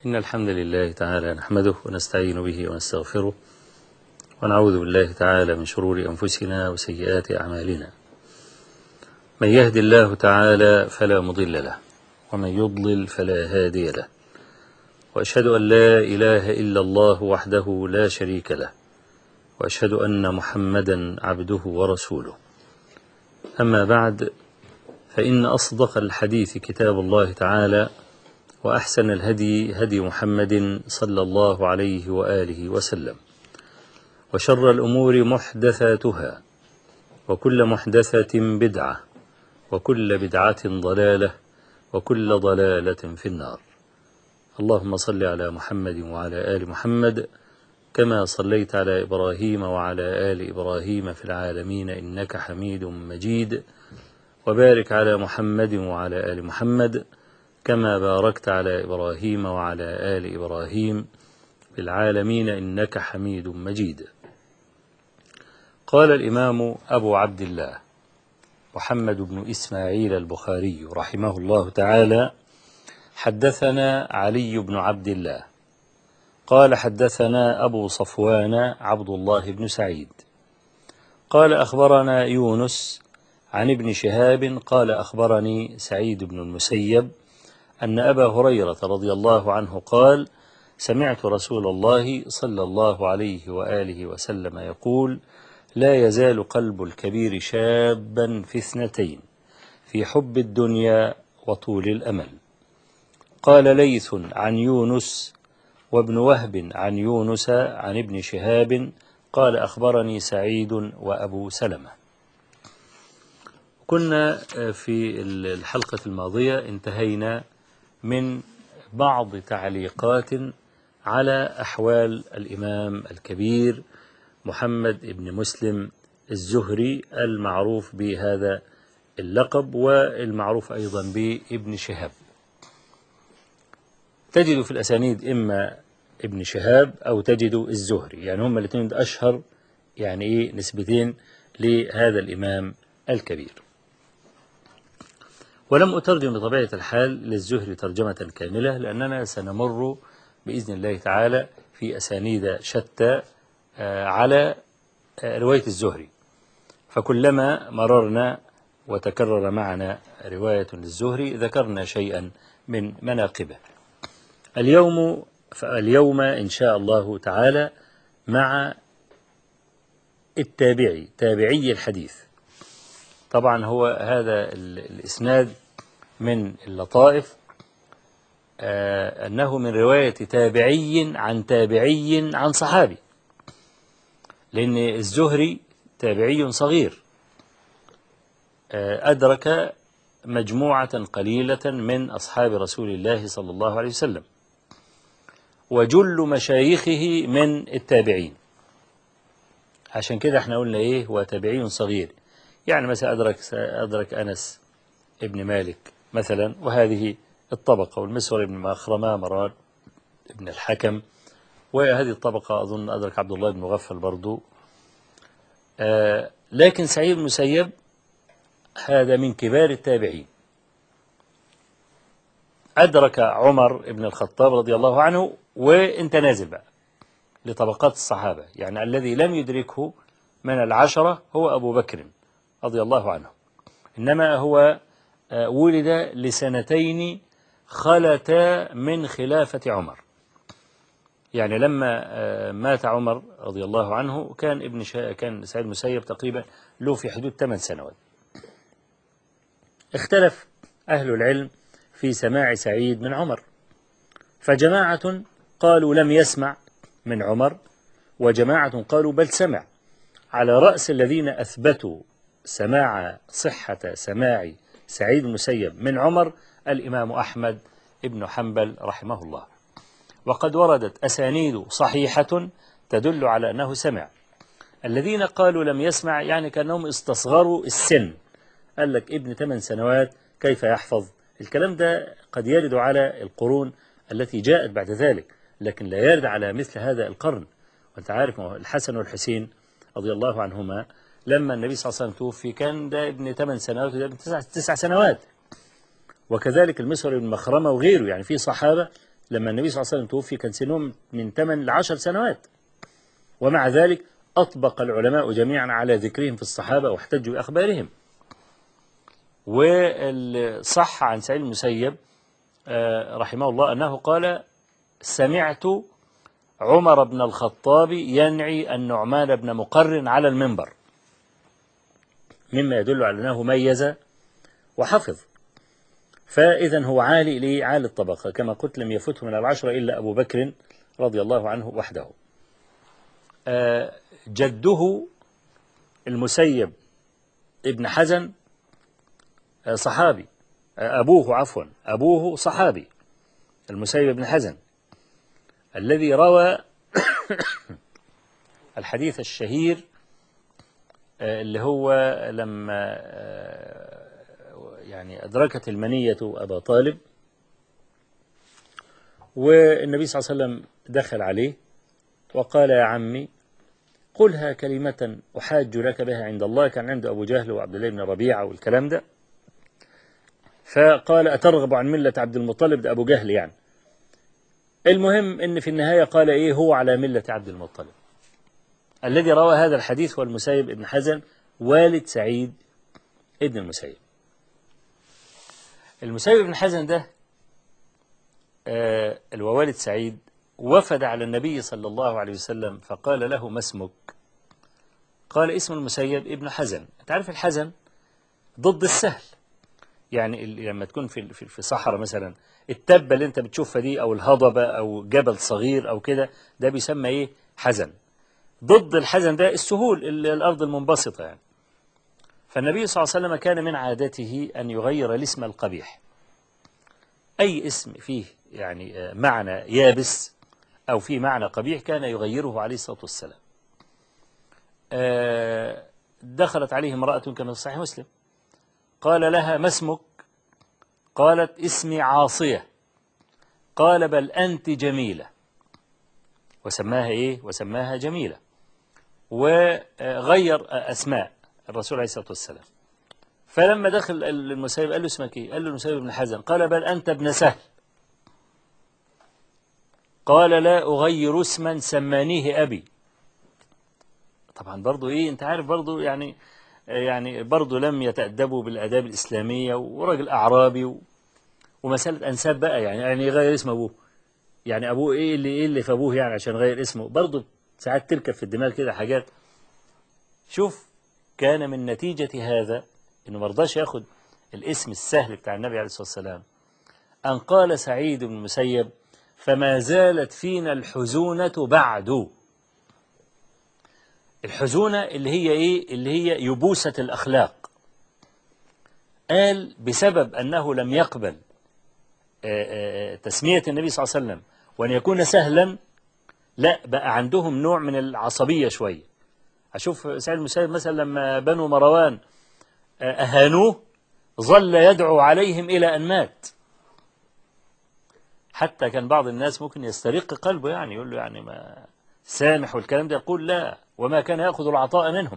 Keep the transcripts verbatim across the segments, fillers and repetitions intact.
إن الحمد لله تعالى نحمده ونستعين به ونستغفره ونعوذ بالله تعالى من شرور أنفسنا وسيئات أعمالنا. من يهد الله تعالى فلا مضل له ومن يضلل فلا هادي له، وأشهد أن لا إله إلا الله وحده لا شريك له، وأشهد أن محمدا عبده ورسوله. أما بعد، فإن أصدق الحديث كتاب الله تعالى، وأحسن الهدي هدي محمد صلى الله عليه وآله وسلم، وشر الأمور محدثاتها، وكل محدثة بدعة، وكل بدعة ضلالة، وكل ضلالة في النار. اللهم صل على محمد وعلى آل محمد كما صليت على إبراهيم وعلى آل إبراهيم في العالمين إنك حميد مجيد، وبارك على محمد وعلى آل محمد كما باركت على إبراهيم وعلى آل إبراهيم في العالمين إنك حميد مجيد. قال الإمام أبو عبد الله محمد بن إسماعيل البخاري رحمه الله تعالى: حدثنا علي بن عبد الله قال حدثنا أبو صفوان عبد الله بن سعيد قال أخبرنا يونس عن ابن شهاب قال أخبرني سعيد بن المسيب أن أبا هريرة رضي الله عنه قال: سمعت رسول الله صلى الله عليه وآله وسلم يقول: لا يزال قلب الكبير شابا في اثنتين، في حب الدنيا وطول الأمل. قال ليث عن يونس وابن وهب عن يونس عن ابن شهاب قال أخبرني سعيد وأبو سلمة. كنا في الحلقة الماضية انتهينا من بعض تعليقات على أحوال الإمام الكبير محمد بن مسلم الزهري المعروف بهذا اللقب، والمعروف أيضا بابن شهاب. تجد في الأسانيد إما ابن شهاب أو تجد الزهري، يعني هم الاثنين أشهر يعني إيه نسبتين لهذا الإمام الكبير. ولم أترجم بطبيعة الحال للزهري ترجمة كاملة، لأننا سنمر بإذن الله تعالى في أسانيد شتى على رواية الزهري، فكلما مررنا وتكرر معنا رواية للزهري ذكرنا شيئا من مناقبه. اليوم فاليوم إن شاء الله تعالى مع التابعي تابعي الحديث. طبعا هو هذا الإسناد من اللطائف آه أنه من رواية تابعي عن تابعي عن صحابي، لأن الزهري تابعي صغير آه أدرك مجموعة قليلة من أصحاب رسول الله صلى الله عليه وسلم، وجل مشايخه من التابعين. عشان كده احنا قلنا ايه هو تابعي صغير، يعني مثلا أدرك, أدرك أنس ابن مالك مثلا، وهذه الطبقة، والمسور ابن مخرمة مران ابن الحكم، وهذه الطبقة أظن أدرك عبد الله بن مغفل برضو. آه لكن سعيد بن المسيب هذا من كبار التابعين، أدرك عمر بن الخطاب رضي الله عنه، وانت نازل بقى لطبقات الصحابة، يعني الذي لم يدركه من العشرة هو أبو بكر رضي الله عنه، إنما هو ولد لسنتين خلتا من خلافة عمر. يعني لما مات عمر رضي الله عنه كان ابن شا... كان سعيد المسيب تقريبا له في حدود ثمان سنوات. اختلف أهل العلم في سماع سعيد من عمر، فجماعة قالوا لم يسمع من عمر، وجماعة قالوا بل سمع. على رأس الذين أثبتوا سماع صحة سماع سعيد المسيب من عمر الإمام أحمد ابن حنبل رحمه الله، وقد وردت أسانيد صحيحة تدل على أنه سمع. الذين قالوا لم يسمع يعني كأنهم استصغروا السن، قال لك ابن ثمان سنوات كيف يحفظ الكلام ده؟ قد يرد على القرون التي جاءت بعد ذلك، لكن لا يرد على مثل هذا القرن. وانت عارف الحسن والحسين رضي الله عنهما لما النبي صلى الله عليه وسلم توفي كان ده ابن ثمان سنوات وده ابن تسع, تسع سنوات، وكذلك المسور بن مخرمة وغيره، يعني في صحابة لما النبي صلى الله عليه وسلم توفي كان سنهم من ثمان لعشر سنوات، ومع ذلك أطبق العلماء جميعا على ذكرهم في الصحابة واحتجوا بأخبارهم. والصح عن سعيد المسيب رحمه الله أنه قال: سمعت عمر بن الخطاب ينعي النعمان بن مقرن على المنبر، مما يدل على أنه ميز وحفظ. فإذا هو عالي ليه؟ عالي الطبقة، كما قلت لم يفته من العشرة إلا أبو بكر رضي الله عنه وحده. جده المسيب ابن حزن صحابي، أبوه عفوا أبوه صحابي، المسيب بن حزن الذي روى الحديث الشهير اللي هو لما يعني أدركت المنية أبا طالب، والنبي صلى الله عليه وسلم دخل عليه وقال: يا عمي قلها كلمة أحاج لك بها عند الله. كان عنده أبو جهل وعبد الله بن ربيعة والكلام ده، فقال: أترغب عن ملة عبد المطلب؟ ده أبو جهل يعني. المهم إن في النهاية قال إيه؟ هو على ملة عبد المطلب. الذي روى هذا الحديث هو المسيب ابن حزن والد سعيد ابن المسيب. المسيب ابن حزن ده آه الوالد سعيد وفد على النبي صلى الله عليه وسلم فقال له: ما اسمك؟ قال: اسم المسيب ابن حزن. أنت عارف الحزن ضد السهل، يعني لما تكون في في صحراء مثلا، التبة اللي انت بتشوفها دي او الهضبة او جبل صغير او كده، ده بيسمى ايه؟ حزن. ضد الحزن ده السهول، الارض المنبسطة يعني. فالنبي صلى الله عليه وسلم كان من عادته ان يغير الاسم القبيح، اي اسم فيه يعني معنى يابس او فيه معنى قبيح كان يغيره عليه الصلاة والسلام. دخلت عليه امرأة كما في صحيح مسلم، قال لها: ما اسمك؟ قالت: اسمي عاصية. قال: بل أنت جميلة. وسماها إيه؟ وسماها جميلة. وغير أسماء الرسول عليه الصلاة والسلام. فلما دخل المسيب قال له: اسمك إيه؟ قال له: المسيب بن حزن. قال: بل أنت ابن سهل. قال: لا أغير اسما سمانيه أبي. طبعا برضو إيه، أنت عارف برضو يعني يعني برضو لم يتأدبوا بالآداب الإسلامية، وراجل أعرابي و... ومسألة أنساب بقى، يعني يعني يغير اسم أبوه، يعني أبوه إيه اللي إيه اللي في أبوه يعني عشان غير اسمه؟ برضو ساعات تركب في الدماغ كده حاجات. شوف، كان من نتيجة هذا إنه مرضاش ياخد الاسم السهل بتاع النبي عليه الصلاة والسلام، أن قال سعيد بن المسيب: فما زالت فينا الحزونة بعد. الحزونة اللي هي إيه؟ اللي هي يبوسة الأخلاق. قال بسبب أنه لم يقبل تسمية النبي صلى الله عليه وسلم وأن يكون سهلا، لا بقى عندهم نوع من العصبية شوية. أشوف سعيد المسيب مثلا لما بنو مروان أهانوه ظل يدعو عليهم إلى أن مات، حتى كان بعض الناس ممكن يسترق قلبه، يعني يقول له يعني ما سامح والكلام ده، يقول لا، وما كان يأخذ العطاء منهم.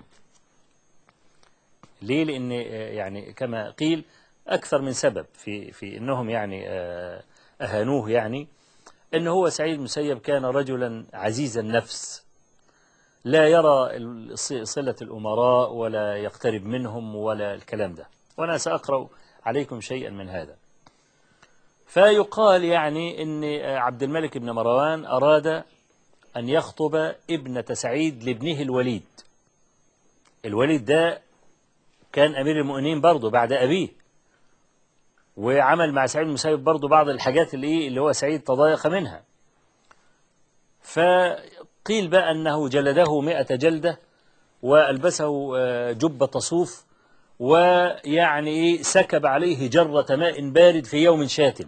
ليه؟ لأن يعني كما قيل أكثر من سبب في في أنهم يعني أهانوه، يعني أنه هو سعيد المسيب كان رجلا عزيز النفس، لا يرى صلة الأمراء ولا يقترب منهم ولا الكلام ده، وأنا سأقرأ عليكم شيئا من هذا. فيقال يعني أن عبد الملك بن مروان أراد أن يخطب ابنة سعيد لابنه الوليد. الوليد ده كان أمير المؤمنين برضه بعد أبيه، وعمل مع سعيد المسيب برضه بعض الحاجات اللي, اللي هو سعيد تضايق منها. فقيل بقى أنه جلده مئة جلدة وألبسه جبة صوف، ويعني سكب عليه جرة ماء بارد في يوم شاتم.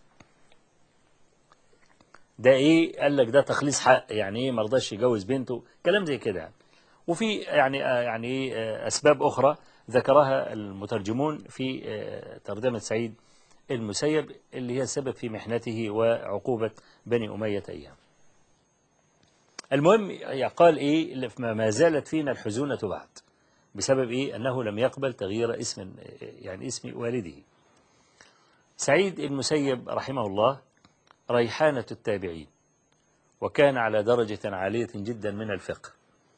ده إيه؟ قال لك ده تخليص حق، يعني إيه مرضاش يجوز بنته، كلام زي كده يعني. وفي يعني يعني أسباب أخرى ذكرها المترجمون في ترجمة سعيد المسيب اللي هي السبب في محنته وعقوبة بني أمية أيام. المهم قال إيه؟ ما زالت فينا الحزونة بعد، بسبب إيه؟ أنه لم يقبل تغيير اسم، يعني اسم والده. سعيد المسيب رحمه الله ريحانة التابعين، وكان على درجة عالية جدا من الفقه.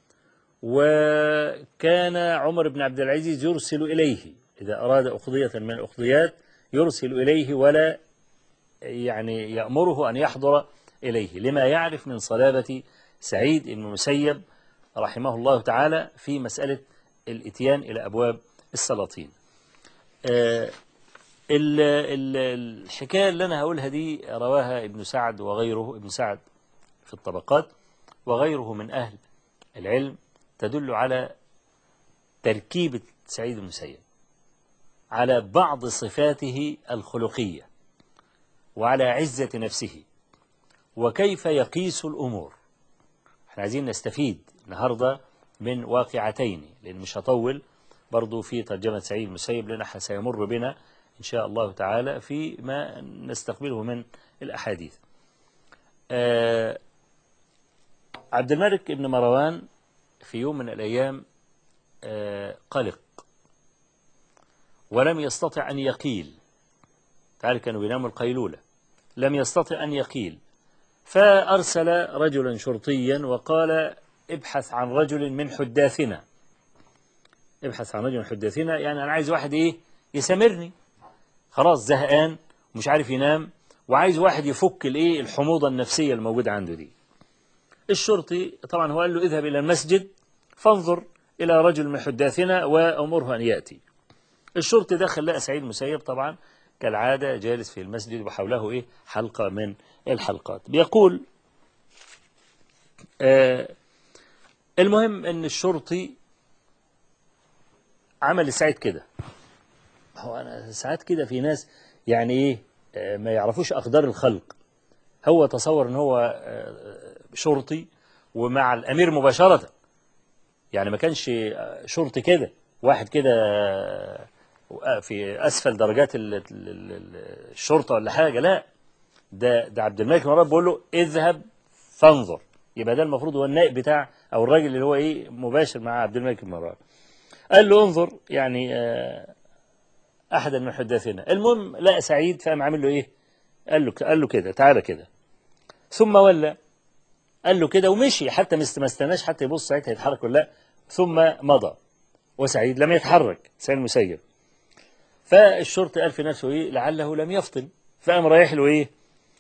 وكان عمر بن عبد العزيز يرسل إليه إذا أراد أقضية من الأقضيات، يرسل إليه ولا يعني يأمره أن يحضر إليه، لما يعرف من صلابة سعيد بن المسيب رحمه الله تعالى في مسألة الإتيان إلى أبواب السلاطين. آه الحكاية اللي أنا هقولها دي رواها ابن سعد وغيره، ابن سعد في الطبقات وغيره من أهل العلم، تدل على تركيبة سعيد بن المسيب، على بعض صفاته الخلقية، وعلى عزة نفسه، وكيف يقيس الأمور. احنا عايزين نستفيد النهاردة من واقعتين، لأن مش هطول برضو في ترجمة سعيد بن المسيب، لأن سيمر بنا إن شاء الله تعالى في ما نستقبله من الأحاديث. آه عبد الملك بن مروان في يوم من الأيام آه قلق ولم يستطع أن يقيل، تعالى كانوا بيناموا القيلولة، لم يستطع أن يقيل، فأرسل رجلا شرطيا وقال ابحث عن رجل من حداثنا، ابحث عن رجل من حداثنا، يعني أنا عايز واحد إيه يسامرني، خلاص زهقان ومش عارف ينام، وعايز واحد يفك الإيه الحموضة النفسية الموجودة عنده دي. الشرطي طبعا هو قال له اذهب إلى المسجد فانظر إلى رجل من حداثنا وأمره أن يأتي. الشرطي دخل لقى سعيد المسيب طبعا كالعادة جالس في المسجد وحوله إيه حلقة من الحلقات. بيقول آه المهم أن الشرطي عمل لسعيد كده. هو أنا ساعات كده في ناس يعني إيه آه ما يعرفوش أقدار الخلق. هو تصور أن هو آه شرطي ومع الأمير مباشرة، يعني ما كانش شرطي كده واحد كده في أسفل درجات الشرطة ولا حاجة، لا، ده ده عبد الملك بن مروان بيقول له اذهب فانظر، يبقى ده المفروض هو النائب بتاع أو الراجل اللي هو إيه مباشر مع عبد الملك بن مروان. قال له انظر يعني أحدا من حداثنا. المهم لقى سعيد فقام عامل له إيه، قال له قال له كده تعالى كده، ثم ولى قال له كده ومشي، حتى ما استناش حتى يبص سعيد هيتحرك ولا لا، ثم مضى وسعيد لم يتحرك، سعيد المسيب. فالشرطي قال في نفسه إيه لعله لم يفطن، فقام رايح له إيه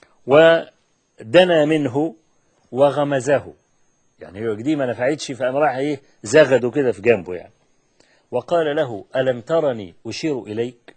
ودنا منه وغمزه، يعني هو دي ما نفعتش، فقام راح إيه زغده كده في جنبه يعني، وقال له ألم ترني أشير إليك؟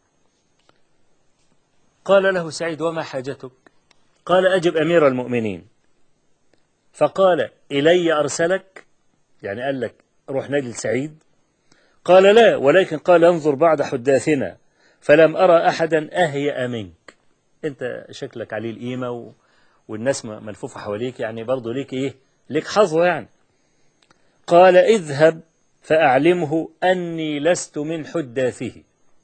قال له سعيد وما حاجتك؟ قال أجب أمير المؤمنين. فقال إلي أرسلك، يعني قال لك روح نجل سعيد؟ قال لا، ولكن قال انظر بعد حداثنا فلم أرى أحدا أهيأ منك، أنت شكلك عليه القيمة و... والناس ملفوفة حواليك، يعني برضه ليك إيه ليك حظوة يعني. قال اذهب فأعلمه أني لست من حداثه.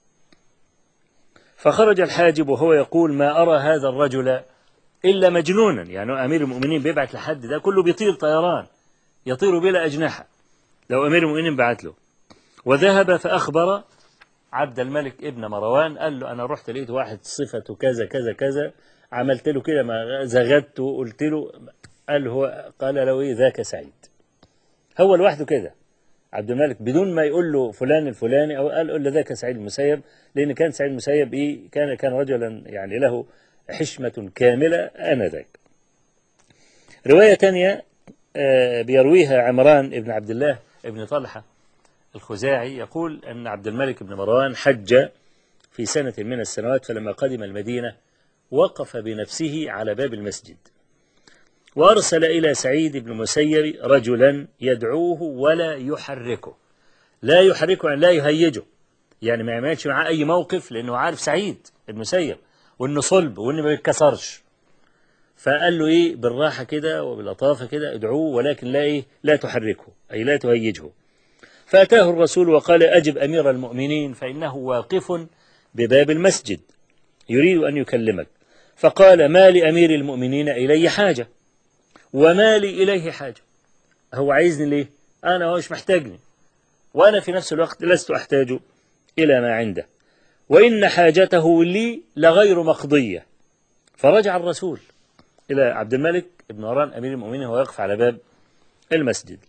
فخرج الحاجب وهو يقول ما أرى هذا الرجل إلا مجنونا، يعني أمير المؤمنين بيبعت لحد ده كله بيطير طيران يطير بلا أجنحة لو أمير المؤمنين بعت له. وذهب فأخبر عبد الملك ابن مروان، قال له أنا رحت لقيت واحد صفته كذا كذا كذا، عملت له كده ما زغدته وقلت له، قال هو قال له إيه ذاك سعيد، هو لوحده كده عبد الملك بدون ما يقول له فلان الفلاني، أو قال له ذاك سعيد المسيب، لأن كان سعيد المسيب إيه كان كان رجلا يعني له حشمة كاملة آنذاك. رواية تانية بيرويها عمران ابن عبد الله ابن طلحة الخزاعي، يقول أن عبد الملك بن مروان حج في سنة من السنوات، فلما قدم المدينة وقف بنفسه على باب المسجد وأرسل إلى سعيد بن المسيب رجلا يدعوه ولا يحركه، لا يحركه يعني لا يهيجه، يعني ما يعملش معاه أي موقف، لأنه عارف سعيد بن المسيب وأنه صلب وأنه ما يتكسرش. فقال له إيه بالراحة كده وباللطافة كده ادعوه، ولكن لا إيه لا تحركه أي لا تهيجه. فأتاه الرسول وقال أجب أمير المؤمنين فإنه واقف بباب المسجد يريد أن يكلمك. فقال ما لأمير المؤمنين إلي حاجة وما لي إليه حاجة، هو عايزني ليه؟ أنا هو مش محتاجني، وأنا في نفس الوقت لست أحتاج إلى ما عنده، وإن حاجته لي لغير مقضية، فرجع الرسول إلى عبد الملك بن مروان أمير المؤمنين وهو يقف على باب المسجد،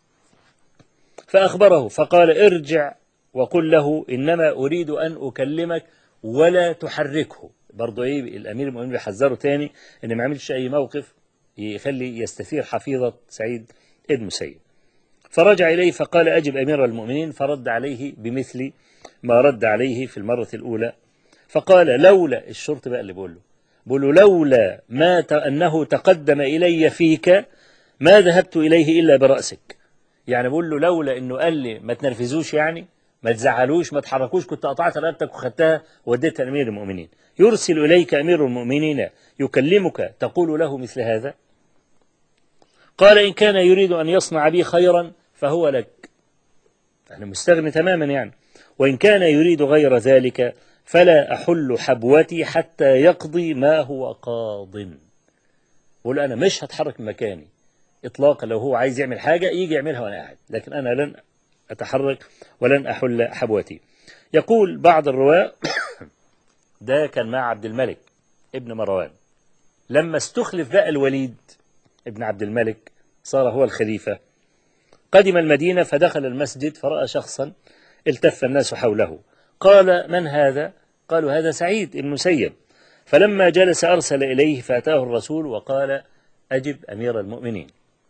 فأخبره فقال: ارجع وقل له إنما أريد أن أكلمك ولا تحركه. برضو إيه الأمير المؤمنين بيحذره تاني إن ما عملش أي موقف يخلي يستثير حفيظة سعيد بن المسيب. فرجع إليه فقال: أجب أمير المؤمنين. فرد عليه بمثل ما رد عليه في المرة الأولى، فقال: لولا الشرط بقى اللي بقول له بقول له لولا ما ت... أنه تقدم إلي فيك ما ذهبت إليه إلا برأسك. يعني بقول له لولا إنه قال لي ما تنرفزوش، يعني ما تزعلوش ما تحركوش، كنت قطعت رقبتك وخدتها ووديتها لأمير المؤمنين. يرسل إليك أمير المؤمنين يكلمك تقول له مثل هذا؟ قال: إن كان يريد أن يصنع بي خيرا فهو لك، أنا مستغني تماما يعني، وإن كان يريد غير ذلك فلا أحل حبوتي حتى يقضي ما هو قاض. بقول أنا مش هتحرك من مكاني إطلاقا، لو هو عايز يعمل حاجة يجي يعملها وأنا قاعد، لكن أنا لن أتحرك ولن أحل حبوتي. يقول بعض الرواة ده كان مع عبد الملك ابن مروان، لما استخلف بقى الوليد ابن عبد الملك صار هو الخليفة، قدم المدينة فدخل المسجد فرأى شخصا التف الناس حوله، قال: من هذا؟ قالوا: هذا سعيد بن المسيب. فلما جلس أرسل إليه فأتاه الرسول وقال: أجب أمير المؤمنين.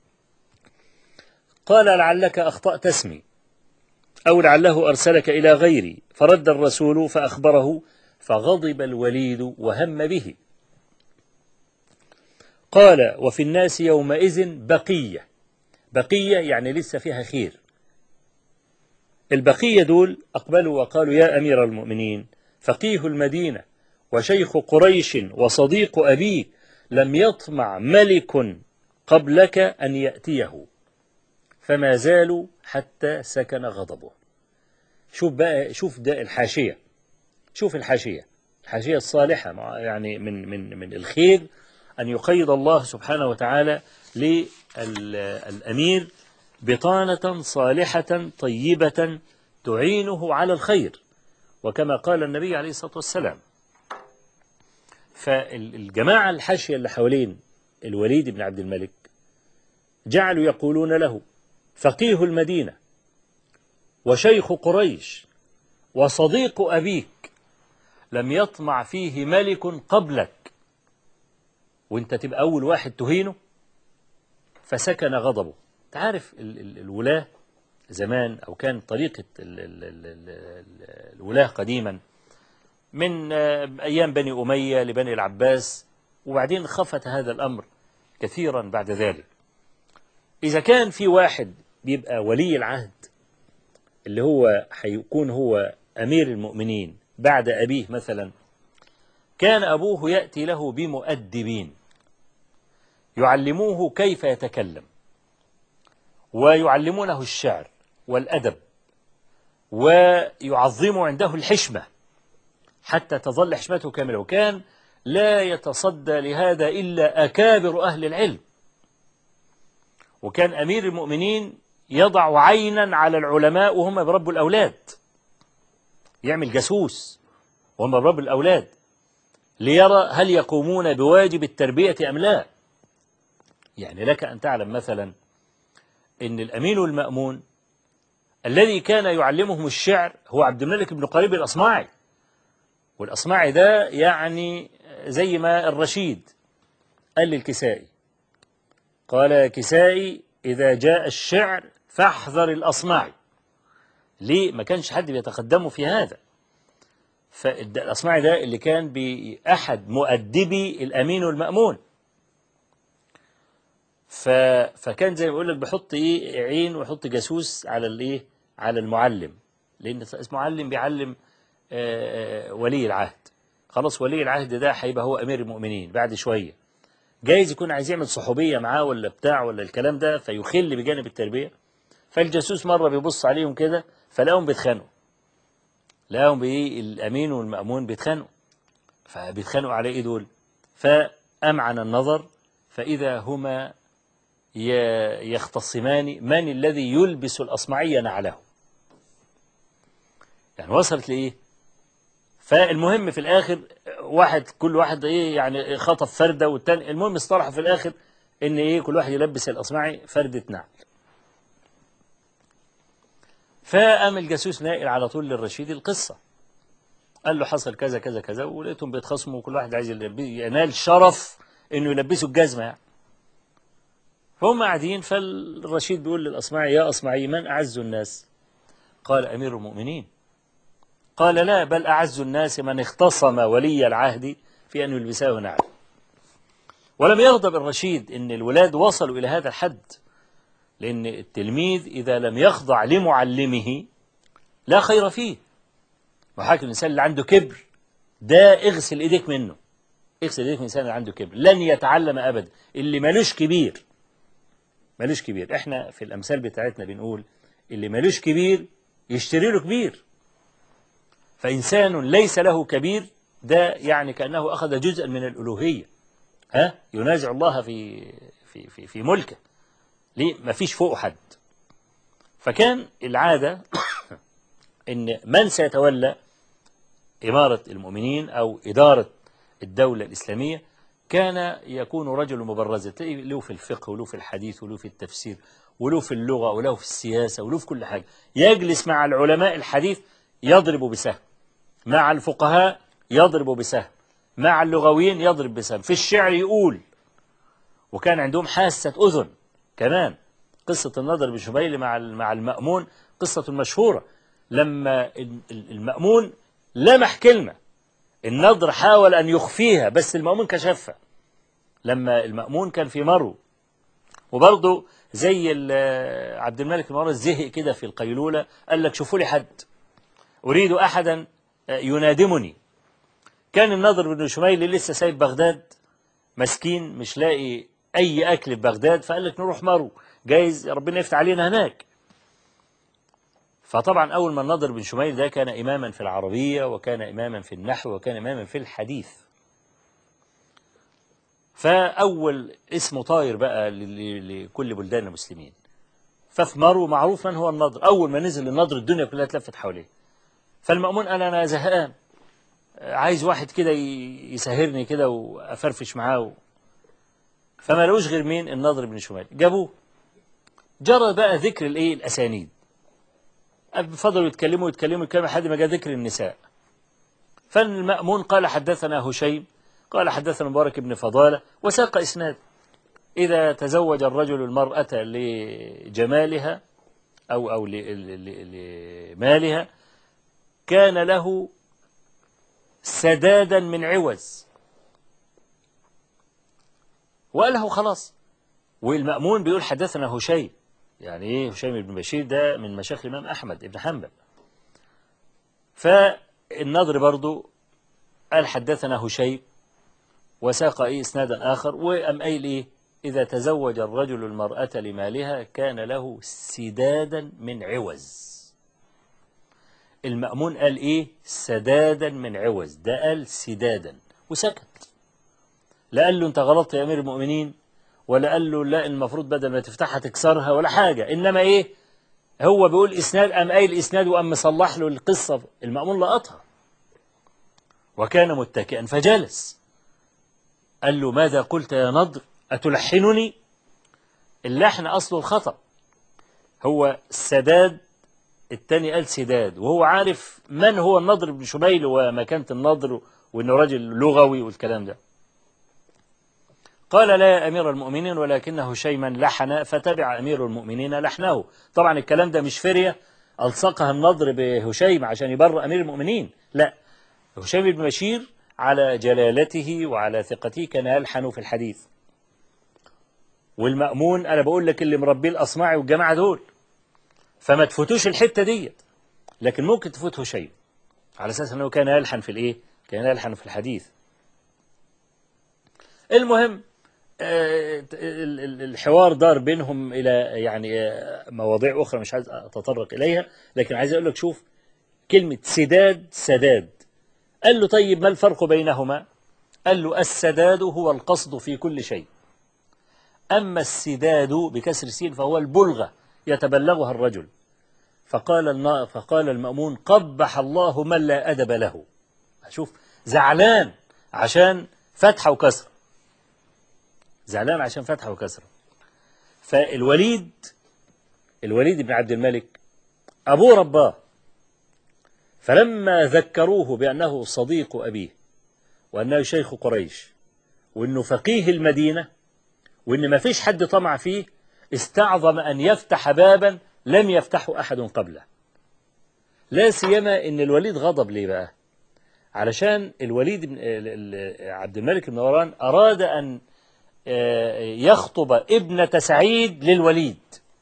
قال: لعلك أخطأت اسمي أو لعله أرسلك إلى غيري. فرد الرسول فأخبره، فغضب الوليد وهم به. قال: وفي الناس يومئذ بقية. بقية يعني لسه فيها خير. البقية دول أقبلوا وقالوا: يا أمير المؤمنين، فقيه المدينة وشيخ قريش وصديق أبيه لم يطمع ملك قبلك أن يأتيه، فما زالوا حتى سكن غضبه. شوف بقى، شوف ده الحاشية، شوف الحاشية الحاشية الصالحة، يعني من من من الخير أن يقيد الله سبحانه وتعالى للأمير بطانة صالحة طيبة تعينه على الخير، وكما قال النبي عليه الصلاة والسلام. فالجماعة الحاشية اللي حوالين الوليد بن عبد الملك جعلوا يقولون له: فقيه المدينة وشيخ قريش وصديق أبيك لم يطمع فيه ملك قبلك، وانت تبقى أول واحد تهينه. فسكن غضبه. تعرف الولاة زمان، أو كان طريقة الولاة قديما من أيام بني أمية لبني العباس، وبعدين خفت هذا الأمر كثيرا بعد ذلك. إذا كان في واحد بيبقى ولي العهد اللي هو هيكون هو أمير المؤمنين بعد أبيه مثلا، كان أبوه يأتي له بمؤدبين يعلموه كيف يتكلم، ويعلمونه الشعر والأدب، ويعظموا عنده الحشمة حتى تظل حشمته كاملة. وكان لا يتصدى لهذا إلا أكابر أهل العلم. وكان أمير المؤمنين يضع عينا على العلماء وهم بربوا الأولاد، يعمل جاسوس وهم بربوا الأولاد ليرى هل يقومون بواجب التربية أم لا. يعني لك أن تعلم مثلا إن الأمين المأمون الذي كان يعلمهم الشعر هو عبد الملك بن قريب الأصمعي. والأصمعي ده يعني زي ما الرشيد قال للكسائي، قال: يا كسائي إذا جاء الشعر فاحذر الأصمعي. ليه؟ ما كانش حد بيتقدمه في هذا. فالأصمعي ده اللي كان بأحد مؤدبي الأمين المأمون. ف... فكان زي ما بقول لك بيحط ايه عين ويحط جاسوس على الايه على المعلم، لان اسمه معلم بيعلم آآ آآ ولي العهد. خلاص ولي العهد ده هيبقى هو امير المؤمنين بعد شويه، جايز يكون عايز يعمل صحوبيه معاه ولا بتاع ولا الكلام ده، فيخل بجانب التربيه. فالجاسوس مره بيبص عليهم كده فلاقيهم بيتخانقوا، لاقيهم بايه الامين والمأمون بيتخانقوا. فبيتخانقوا على ايه دول؟ فأمعن النظر فإذا هما يختصمان من الذي يلبس الأصمعي نعله. يعني وصلت لإيه؟ فالمهم في الآخر واحد كل واحد ايه يعني خطف فرده والتاني، المهم اصطلحوا في الاخر ان ايه كل واحد يلبس الاصمعي فرده نعل. فقام الجاسوس ناقل على طول للرشيد القصه، قال له حصل كذا كذا كذا، ولقيتهم بيتخاصموا وكل واحد عايز ينال شرف انه يلبسه الجزمه يعني. فهم قاعدين، فالرشيد بيقول للاصمعي: يا اصمعي، من اعز الناس؟ قال: امير المؤمنين. قال: لا، بل اعز الناس من اختصم ولي العهد في ان يلبسه نعل. ولم يغضب الرشيد ان الولاد وصلوا الى هذا الحد، لان التلميذ اذا لم يخضع لمعلمه لا خير فيه. وحاكم الانسان اللي عنده كبر ده اغسل ايديك منه، اغسل ايديك من الانسان اللي عنده كبر، لن يتعلم ابدا. اللي مالوش كبير مالوش كبير. احنا في الامثال بتاعتنا بنقول اللي مالوش كبير يشتري له كبير. فانسان ليس له كبير ده يعني كانه اخذ جزءا من الالوهيه، ها ينازع الله في في في في ملكه. ليه؟ ما فيش فوقه حد. فكان العاده ان من سيتولى إمارة المؤمنين أو إدارة الدولة الإسلامية كان يكون رجل مبرزا، له في الفقه وله في الحديث وله في التفسير وله في اللغة وله في السياسة وله في كل حاجة. يجلس مع العلماء الحديث يضرب بسهم، مع الفقهاء يضرب بسهم، مع اللغويين يضرب بسهم، في الشعر يقول. وكان عندهم حاسة أذن كمان. قصة النضر بن شبيل مع مع المأمون قصة مشهورة. لما المأمون لمح كلمة، النضر حاول أن يخفيها بس المأمون كشفها. لما المأمون كان في مرو، وبرضه زي عبد الملك بن مروان زهق كده في القيلولة، قال لك شوفوا لي حد، أريد أحدا ينادمني. كان النضر بن شميل لسه سايب بغداد، مسكين مش لاقي أي أكل في بغداد، فقال لك نروح مرو، جايز ربنا يفتح علينا هناك. فطبعا أول ما النضر بن شميل ده كان إماما في العربية، وكان إماما في النحو، وكان إماما في الحديث. فأول اسمه طاير بقى لكل بلدان المسلمين. ففي مرو معروف من هو النضر. أول ما نزل النضر الدنيا كلها اتلفت حواليه. فالمأمون قال أنا زهقان، عايز واحد كده يسهرني كده وأفرفش معاه. فما لقوش غير مين؟ النضر بن شميل. جابوه. جرى بقى ذكر الإيه؟ الأسانيد. فضلوا يتكلموا يتكلموا يتكلموا لحد ما جاء ذكر النساء. فالمأمون قال حدثنا هشيم قال حدثنا مبارك بن فضالة، وساق إسناد: إذا تزوج الرجل المرأة لجمالها أو أو لمالها كان له سدادا من عوز. وقال له خلاص. والمأمون بيقول حدثنا هشيم، يعني إيه هشيم بن بشير؟ ده من مشايخ الإمام أحمد بن حنبل. فالنضر برضو قال حدثنا هشيم، وساق إيه إسنادا آخر، وأم قايل إيه؟ إذا تزوج الرجل المرأة لمالها كان له سدادا من عوز. المأمون قال إيه؟ سدادا من عوز، ده قال سدادا وسكت. لا قال له أنت غلطت يا أمير المؤمنين، ولا قال له لا المفروض بدل ما تفتحها تكسرها ولا حاجة، إنما إيه؟ هو بيقول إسناد، أم قايل إسناد وأم مصلح له القصة. المأمون لقطها وكان متكئا فجلس. قال له ماذا قلت يا نضر؟ أتلحنني؟ اللحن أصله الخطأ. هو السداد، التاني قال سداد، وهو عارف من هو النضر بن شميل ومكانة النضر وإنه راجل لغوي والكلام ده. قال لا يا أمير المؤمنين، ولكنه شيما لحن فتبع أمير المؤمنين لحنه. طبعا الكلام ده مش فرية ألصقها النضر بهشيم عشان يبرأ أمير المؤمنين، لا، هشيم بن بشير على جلالته وعلى ثقته كان يلحن في الحديث. والمأمون أنا بقول لك اللي مربيه الأصمعي والجماعة دول، فما تفوتوش الحتة ديت، لكن ممكن تفوت هشيم على أساس أنه كان يلحن في الإيه؟ كان يلحن في الحديث. المهم الحوار دار بينهم إلى يعني مواضيع أخرى مش عايز أتطرق إليها، لكن عايز أقول لك شوف كلمة سداد سداد. قال له طيب ما الفرق بينهما؟ قال له السداد هو القصد في كل شيء، أما السداد بكسر السين فهو البلغة يتبلغها الرجل. فقال فقال المأمون قبح الله من لا أدب له. شوف زعلان عشان فتحة وكسرة، زعلان عشان فتحة وكسرة. فالوليد الوليد بن عبد الملك أبوه رباه، فلما ذكروه بأنه صديق أبيه وأنه شيخ قريش وأنه فقيه المدينة وأن ما فيش حد طمع فيه، استعظم أن يفتح بابا لم يفتحه أحد قبله. لا سيما أن الوليد غضب ليه بقى؟ علشان الوليد بن عبد الملك بن مروان أراد أن يخطب ابنة سعيد للوليد،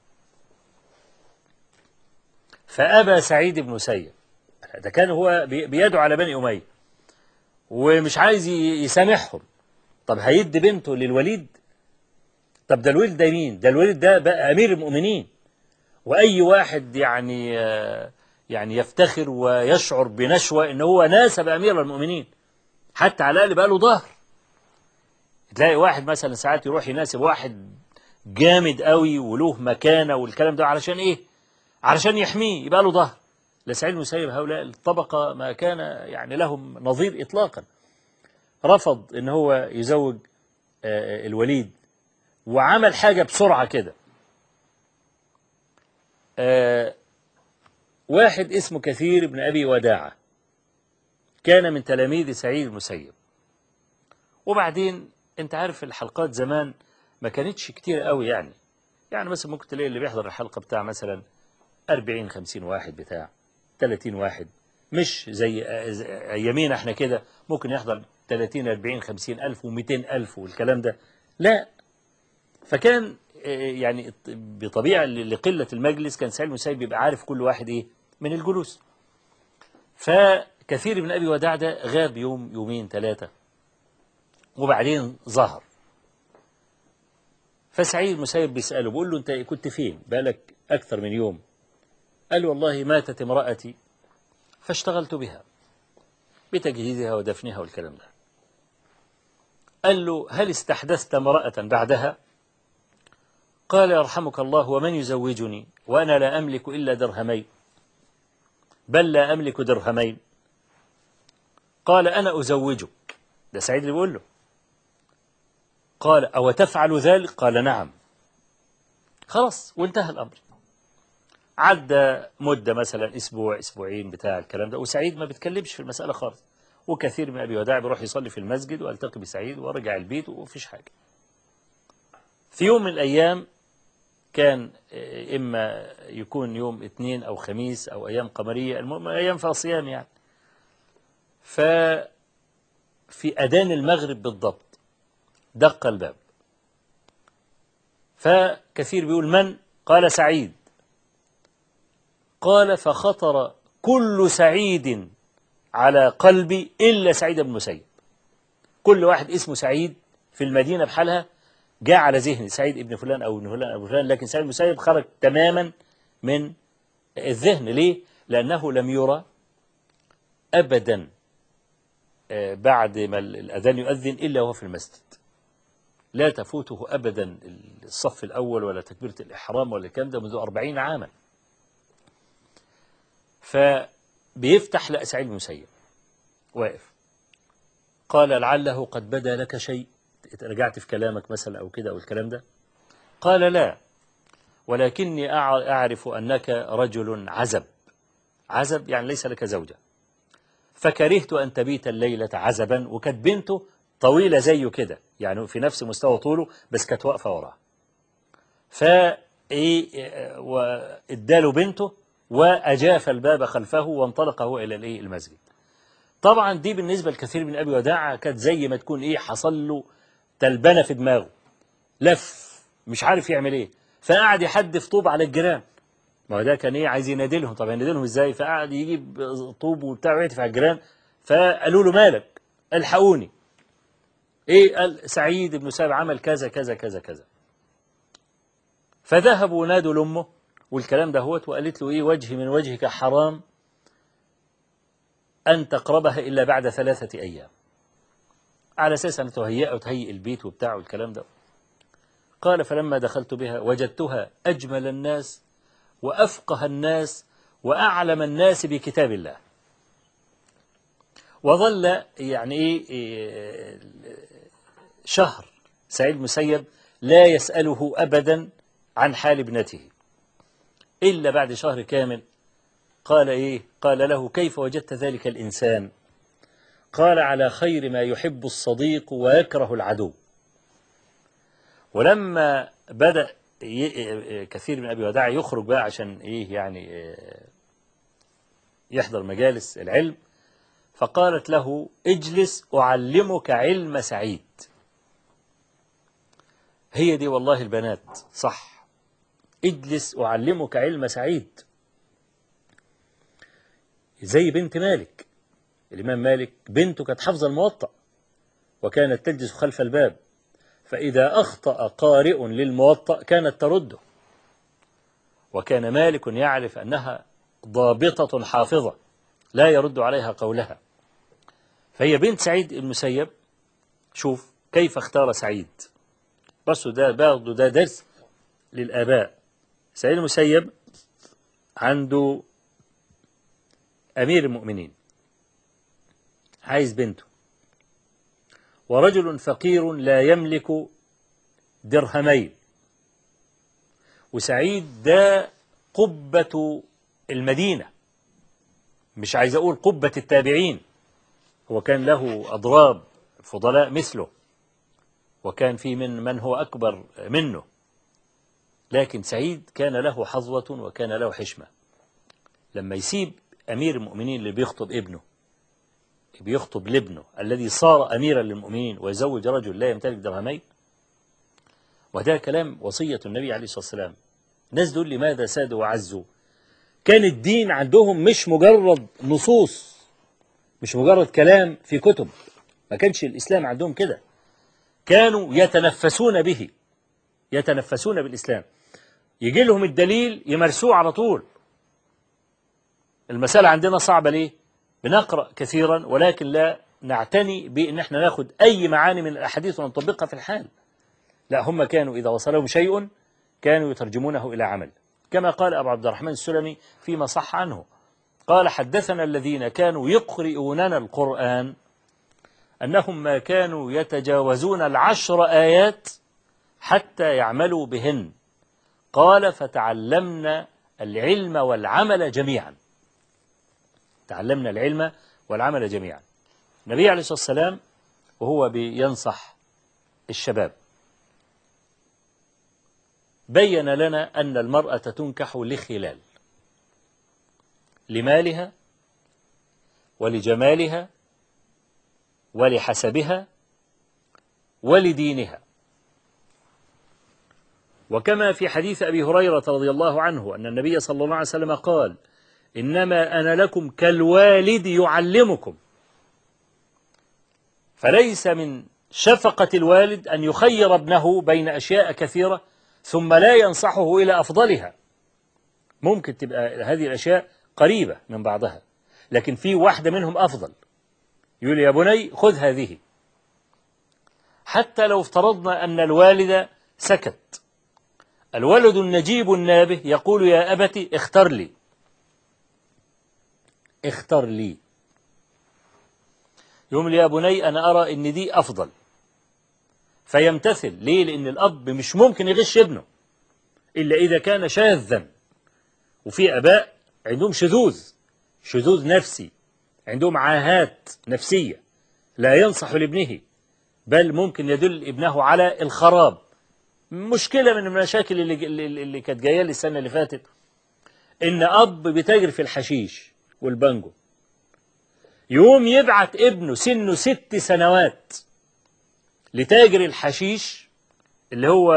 فأبى سعيد بن مسيب. ده كان هو بيدعو على بني أمية ومش عايز يسامحهم. طب هيدي بنته للوليد؟ طب ده الوليد ده مين؟ ده الوليد ده بقى أمير المؤمنين، وأي واحد يعني يعني يفتخر ويشعر بنشوة إن هو ناسب أمير المؤمنين، حتى على الأقل بقى له ظهر. تلاقي واحد مثلا ساعات يروح يناسب واحد جامد قوي وله مكانة والكلام ده، علشان إيه؟ علشان يحميه، يبقى له ظهر. لسعيد بن المسيب هؤلاء الطبقة ما كان يعني لهم نظير إطلاقا. رفض إن هو يزوج الوليد، وعمل حاجة بسرعة كده. واحد اسمه كثير بن أبي وداعة كان من تلاميذ سعيد بن المسيب. وبعدين أنت عارف الحلقات زمان ما كانتش كتير قوي، يعني يعني مثلا ممكن تلاقي اللي بيحضر الحلقة بتاع مثلا أربعين خمسين واحد، بتاع ثلاثين واحد، مش زي أيامينا احنا كده ممكن يحضر ثلاثين أربعين خمسين ألف ومئتين ألف والكلام ده. لا، فكان يعني بطبيعة لقلة المجلس كان سعيد بن المسيب بيبقى عارف كل واحد إيه من الجلوس. فكثير من أبي وداع ده غاب يوم يومين ثلاثة وبعدين ظهر. فسعيد بن المسيب بيسأله، بيقول له أنت كنت فين بقالك أكثر من يوم؟ قال والله ماتت امرأتي فاشتغلت بها بتجهيزها ودفنها والكلام ده. قال له هل استحدثت امرأة بعدها؟ قال يرحمك الله ومن يزوجني وأنا لا أملك إلا درهمين، بل لا أملك درهمين. قال أنا أزوجك. ده سعيد اللي بيقول له. قال أو تفعل ذلك؟ قال نعم. خلاص وانتهى الأمر. عدى مدة مثلا أسبوع أسبوعين بتاع الكلام ده، وسعيد ما بيتكلمش في المسألة خالص، وكثير من أبي وداع بيروح يصلي في المسجد والتقي بسعيد ورجع البيت ومفيش حاجة. في يوم من الأيام كان إما يكون يوم اثنين أو خميس أو أيام قمرية، المهم أيام فيها صيام يعني. ففي أذان المغرب بالضبط دق الباب، فكثير بيقول من؟ قال سعيد. قال فخطر كل سعيد على قلبي إلا سعيد بن المسيب. كل واحد اسمه سعيد في المدينة بحالها جاء على ذهني، سعيد ابن فلان أو ابن فلان أو فلان، لكن سعيد بن المسيب خرج تماما من الذهن. ليه؟ لأنه لم يرى أبدا بعد ما الأذان يؤذن إلا وهو في المسجد. لا تفوته أبدا الصف الأول ولا تكبيرة الإحرام ولا الكلام ده منذ أربعين عاما. فبيفتح لقى سعيد بن المسيب واقف. قال لعله قد بدا لك شيء، رجعت في كلامك مثلا أو كده أو الكلام ده؟ قال لا، ولكني أعرف أنك رجل عزب. عزب يعني ليس لك زوجة، فكرهت أن تبيت الليلة عزبا. وكانت بنته طويلة زيه كده، يعني في نفس مستوى طوله، بس كانت واقفة وراه. فإيه وإداله بنته وأجاف الباب خلفه وانطلق هو إلى الإيه المسجد. طبعا دي بالنسبة لكثير من أبي وداع كانت زي ما تكون إيه حصل له تلبنة في دماغه، لف مش عارف يعمل إيه، فقعد يحدف طوب على الجيران. ما هو ده كان إيه عايز ينادلهم، طب ينادلهم إزاي؟ فقعد يجيب طوب وبتاع ويهتف على الجيران. فقالوا له مالك؟ الحقوني. إيه؟ قال سعيد بن مسيب عمل كذا كذا كذا كذا. فذهبوا نادوا لأمه والكلام ده هوت، وقالت له إيه وجهي من وجهك حرام أن تقربها إلا بعد ثلاثة أيام، على أساس أن تهيئ وتهيئ البيت وبتاع والكلام ده. قال فلما دخلت بها وجدتها أجمل الناس وأفقه الناس وأعلم الناس بكتاب الله، وظل يعني إيه, إيه شهر سعيد المسيب لا يسأله أبدا عن حال ابنته، إلا بعد شهر كامل قال إيه قال له: كيف وجدت ذلك الإنسان؟ قال: على خير ما يحب الصديق ويكره العدو. ولما بدأ كثير من أبي وداع يخرج بقى عشان إيه يعني يحضر مجالس العلم، فقالت له: اجلس أعلمك علم سعيد. هي دي والله البنات صح، اجلس أعلمك علم سعيد. زي بنت مالك، الإمام مالك بنته كانت حافظة الموطأ وكانت تجلس خلف الباب، فإذا أخطأ قارئ للموطأ كانت ترده، وكان مالك يعرف أنها ضابطة حافظة لا يرد عليها قولها. فهي بنت سعيد المسيب. شوف كيف اختار سعيد، بس ده برضه ده درس للآباء. سعيد المسيب عنده أمير المؤمنين عايز بنته، ورجل فقير لا يملك درهمين، وسعيد ده قبة المدينة، مش عايز أقول قبة التابعين، هو كان له أضراب فضلاء مثله، وكان في من من هو أكبر منه، لكن سعيد كان له حظوة وكان له حشمة. لما يسيب أمير المؤمنين اللي بيخطب ابنه، بيخطب لابنه الذي صار أميرا للمؤمنين، ويزوج رجل لا يمتلك درهمين، وده كلام وصية النبي عليه الصلاة والسلام. الناس دول لماذا سادوا وعزوا؟ كان الدين عندهم مش مجرد نصوص، مش مجرد كلام في كتب، ما كانش الإسلام عندهم كده، كانوا يتنفسون به، يتنفسون بالإسلام، يجي لهم الدليل يمارسوه على طول. المسألة عندنا صعبة ليه؟ بنقرأ كثيرا ولكن لا نعتني بأن احنا ناخد أي معاني من الأحاديث ونطبقها في الحال. لا، هم كانوا إذا وصلهم شيء كانوا يترجمونه إلى عمل، كما قال أبو عبد الرحمن السلمي فيما صح عنه، قال: حدثنا الذين كانوا يقرؤوننا القرآن أنهم ما كانوا يتجاوزون العشر آيات حتى يعملوا بهن، قال: فتعلمنا العلم والعمل جميعا. تعلمنا العلم والعمل جميعا. النبي عليه الصلاة والسلام وهو بينصح الشباب بين لنا أن المرأة تنكح لخلال: لمالها ولجمالها ولحسبها ولدينها. وكما في حديث أبي هريرة رضي الله عنه أن النبي صلى الله عليه وسلم قال: إنما أنا لكم كالوالد يعلمكم. فليس من شفقة الوالد أن يخير ابنه بين أشياء كثيرة ثم لا ينصحه إلى أفضلها. ممكن تبقى هذه الأشياء قريبة من بعضها، لكن في واحدة منهم أفضل، يقول: يا بني خذ هذه. حتى لو افترضنا أن الوالد سكت، الولد النجيب النابه يقول: يا أبت اختر لي، اختر لي. يقول: يا بني أنا أرى أن دي أفضل، فيمتثل. ليه؟ لأن الأب مش ممكن يغش ابنه إلا إذا كان شاذا، وفي أباء عندهم شذوذ شذوذ نفسي، عندهم عاهات نفسية، لا ينصح لابنه، بل ممكن يدل ابنه على الخراب. مشكلة من المشاكل اللي, اللي كانت جاية لي السنة اللي فاتت، إن أب بيتاجر في الحشيش والبانجو، يوم يبعت ابنه سنه ست سنوات لتاجر الحشيش اللي هو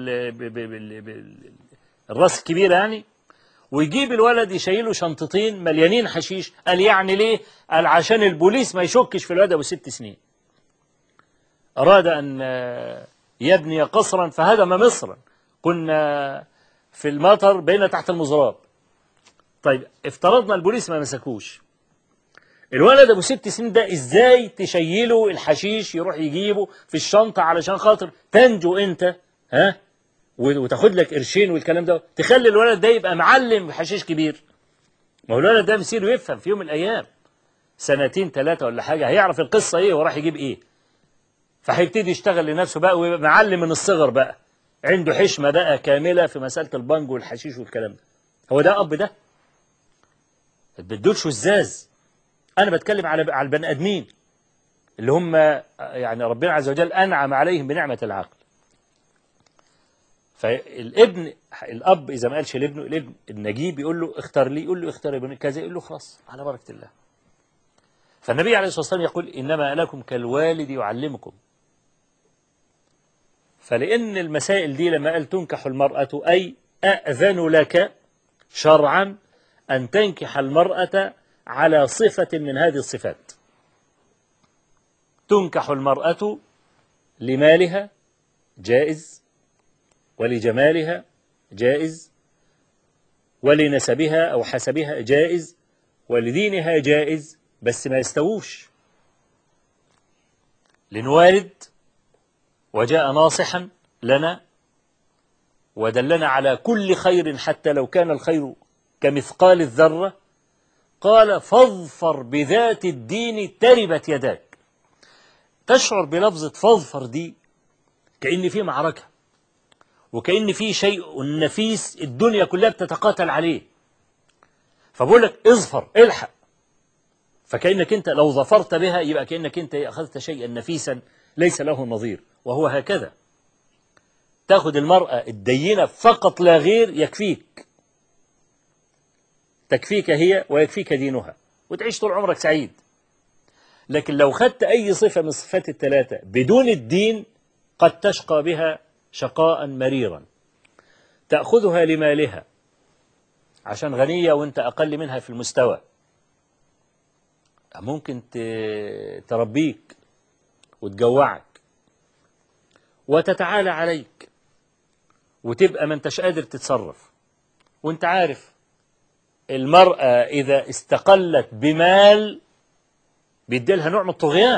الراس الكبيرة يعني، ويجيب الولد يشيله شنطتين مليانين حشيش. قال: يعني ليه؟ قال: عشان البوليس ما يشكش في الولد أبو ست سنين. أراد أن يبني قصرا فهدم مصرا، كنا في المطر بين تحت المزراب. طيب افترضنا البوليس ما مسكوش، الولد أبو ست سنين ده إزاي تشيله الحشيش يروح يجيبه في الشنطة علشان خاطر تنجو أنت، ها، وتاخد لك قرشين والكلام ده، تخلي الولد ده يبقى معلم حشيش كبير؟ ما هو الولد ده مسيره يفهم في يوم من الأيام. سنتين ثلاثة ولا حاجة هيعرف القصة إيه وراح يجيب إيه، فهيبتدي يشتغل لنفسه بقى ويبقى معلم من الصغر بقى، عنده حشمة بقى كاملة في مسألة البنج والحشيش والكلام ده. هو ده أب ده؟ بدولش وزاز. أنا بتكلم على على البني آدمين اللي هم يعني ربنا عز وجل أنعم عليهم بنعمة العقل. فالابن الأب إذا ما قالش لابنه، الابن النجيب يقول له اختار لي، يقول له اختار ابن كذا، يقول له خلاص على بركة الله. فالنبي عليه الصلاة والسلام يقول إنما لكم كالوالد يعلمكم. فلأن المسائل دي لما قال تنكح المرأة أي أأذن لك شرعا أن تنكح المرأة على صفة من هذه الصفات. تنكح المرأة لمالها جائز، ولجمالها جائز، ولنسبها أو حسبها جائز، ولدينها جائز، بس ما يستووش. لنوارد وجاء ناصحا لنا ودلنا على كل خير حتى لو كان الخير كمثقال الذرة، قال فاظفر بذات الدين تربت يداك. تشعر بلفظة فاظفر دي كأن في معركة، وكأن في شيء نفيس الدنيا كلها بتتقاتل عليه، فبقول لك اظفر الحق. فكأنك أنت لو ظفرت بها يبقى كأنك أنت أخذت شيئا نفيسا ليس له نظير. وهو هكذا، تأخذ المرأة الدينة فقط لا غير يكفيك، تكفيك هي ويكفيك دينها وتعيش طول عمرك سعيد. لكن لو خدت أي صفة من صفات الثلاثة بدون الدين قد تشقى بها شقاء مريرا. تأخذها لمالها عشان غنية وانت أقل منها في المستوى، ممكن تربيك وتجوعك وتتعالى عليك وتبقى ما انتش قادر تتصرف. وانت عارف المرأة إذا استقلت بمال بيديلها نوع من الطغيان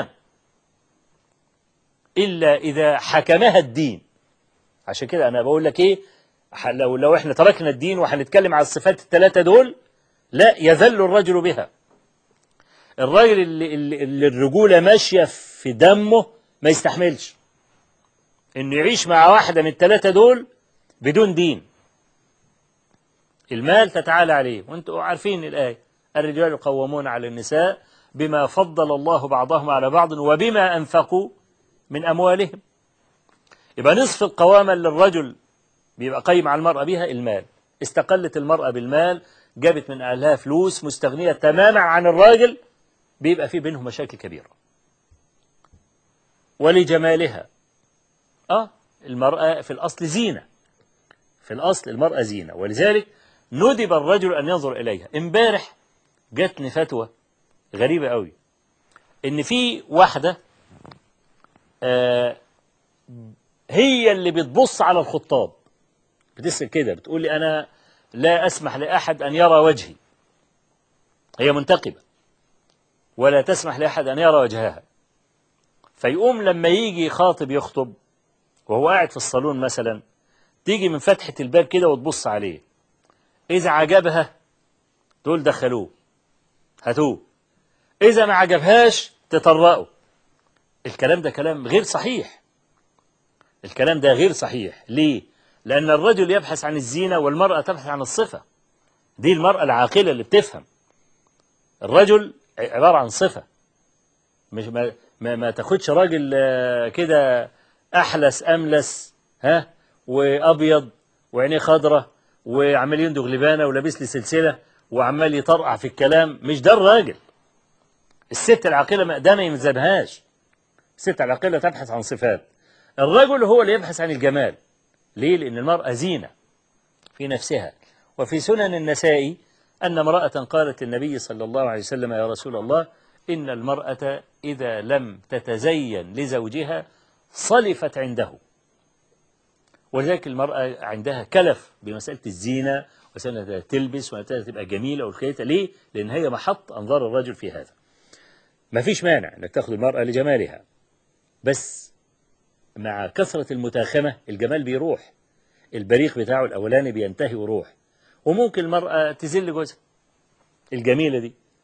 إلا إذا حكمها الدين. عشان كده أنا بقول لك إيه، لو, لو إحنا تركنا الدين وهنتكلم على الصفات الثلاثة دول لا يذل الرجل بها. الراجل اللي, اللي الرجولة ماشية في دمه ما يستحملش إنه يعيش مع واحدة من الثلاثة دول بدون دين. المال تتعالى عليه، وانتم عارفين الآية الرجال قوامون على النساء بما فضل الله بعضهم على بعض وبما أنفقوا من أموالهم. يبقى نصف القوامة للرجل بيبقى قيم على المرأة بها المال. استقلت المرأة بالمال، جابت من أهلها فلوس، مستغنية تماما عن الراجل، بيبقى في بينهم مشاكل كبيرة. ولجمالها، آه المرأة في الأصل زينة، في الأصل المرأة زينة، ولذلك ندب الرجل أن ينظر إليها. امبارح جاتني فتوى غريبة قوي إن في واحدة آه هي اللي بتبص على الخطاب، بتسأل كده بتقول لي أنا لا أسمح لأحد أن يرى وجهي. هي منتقبة ولا تسمح لأحد أن يرى وجهها. فيقوم لما يجي خاطب يخطب وهو قاعد في الصالون مثلا، تيجي من فتحة الباب كده وتبص عليه، إذا عجبها تقول دخلوه هاتوه، إذا ما عجبهاش تطرقوا. الكلام ده كلام غير صحيح. الكلام ده غير صحيح. ليه؟ لأن الرجل يبحث عن الزينة والمرأة تبحث عن الصفة. دي المرأة العاقلة اللي بتفهم. الرجل عبارة عن صفة، مش ما, ما, ما تاخدش راجل كده أحلس أملس ها وأبيض وعينيه خضرة وعمال يندغ لبانة ولابس لي سلسلة وعمال يطرقع في الكلام. مش ده الراجل. الست العاقلة ده ما يمزنهاش. الست العاقلة تبحث عن صفات. الرجل هو اللي يبحث عن الجمال. ليه؟ لأن المرأة زينة في نفسها. وفي سنن النسائي أن امرأة قالت للنبي صلى الله عليه وسلم يا رسول الله إن المرأة إذا لم تتزين لزوجها صلفت عنده. ولذلك المرأة عندها كلف بمسألة الزينة وسنة تلبس وسنة تبقى جميلة والكيتة. ليه؟ لأن هي محط أنظار الرجل في هذا. ما فيش مانع أنك تأخذ المرأة لجمالها، بس مع كثرة المتاخمة الجمال بيروح، البريق بتاعه الأولاني بينتهي وروح. وممكن المرأة تذل جوزها الجميلة دي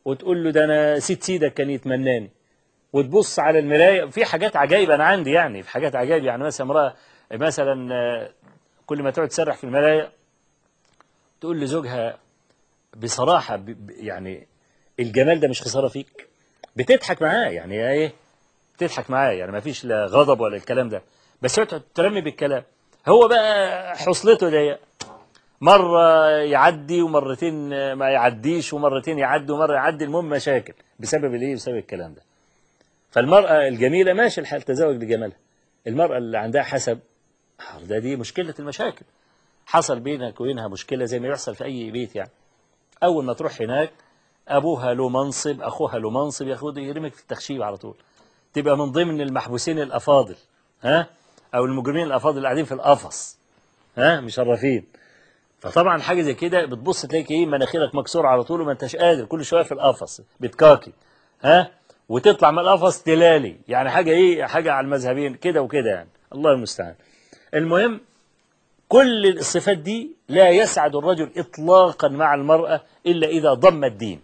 وتقول له ده أنا سيد سيدك كان يتمناني، وتبص على المراية. في حاجات عجائب أنا عندي، يعني في حاجات عجائب، يعني مثلا امرأة مثلا كل ما تقعد تسرح في المراية تقول لزوجها بصراحة يعني الجمال ده مش خسارة فيك، بتضحك معاه، يعني ايه بتضحك معاه، يعني ما فيش لا غضب ولا الكلام ده، بس هو ترمي بالكلام. هو بقى حصلته دي مرة يعدي ومرتين ما يعديش ومرتين يعدي ومرة يعدي، المهم مشاكل بسبب الايه، بسبب الكلام ده. فالمرأة الجميلة ماشي الحال تزوج لجمالها، المرأة اللي عندها حسب ده دي مشكلة المشاكل. حصل بينك وبينها مشكلة زي ما يحصل في أي بيت، يعني أول ما تروح هناك أبوها له منصب، أخوها له منصب، ياخد يرمك في التخشيب على طول، تبقى من ضمن المحبوسين الأفاضل، ها، أو المجرمين الأفاضل اللي قاعدين في القفص، ها، مشرفين. فطبعا حاجة زي كده بتبص تلاقي إيه، مناخيرك مكسورة على طول وما أنتش قادر، كل شوية في القفص بتكاكي، ها، وتطلع من القفص تلالي، يعني حاجة إيه، حاجة على المذهبين كده وكده، يعني الله المستعان. المهم كل الصفات دي لا يسعد الرجل إطلاقا مع المرأة إلا إذا ضم الدين.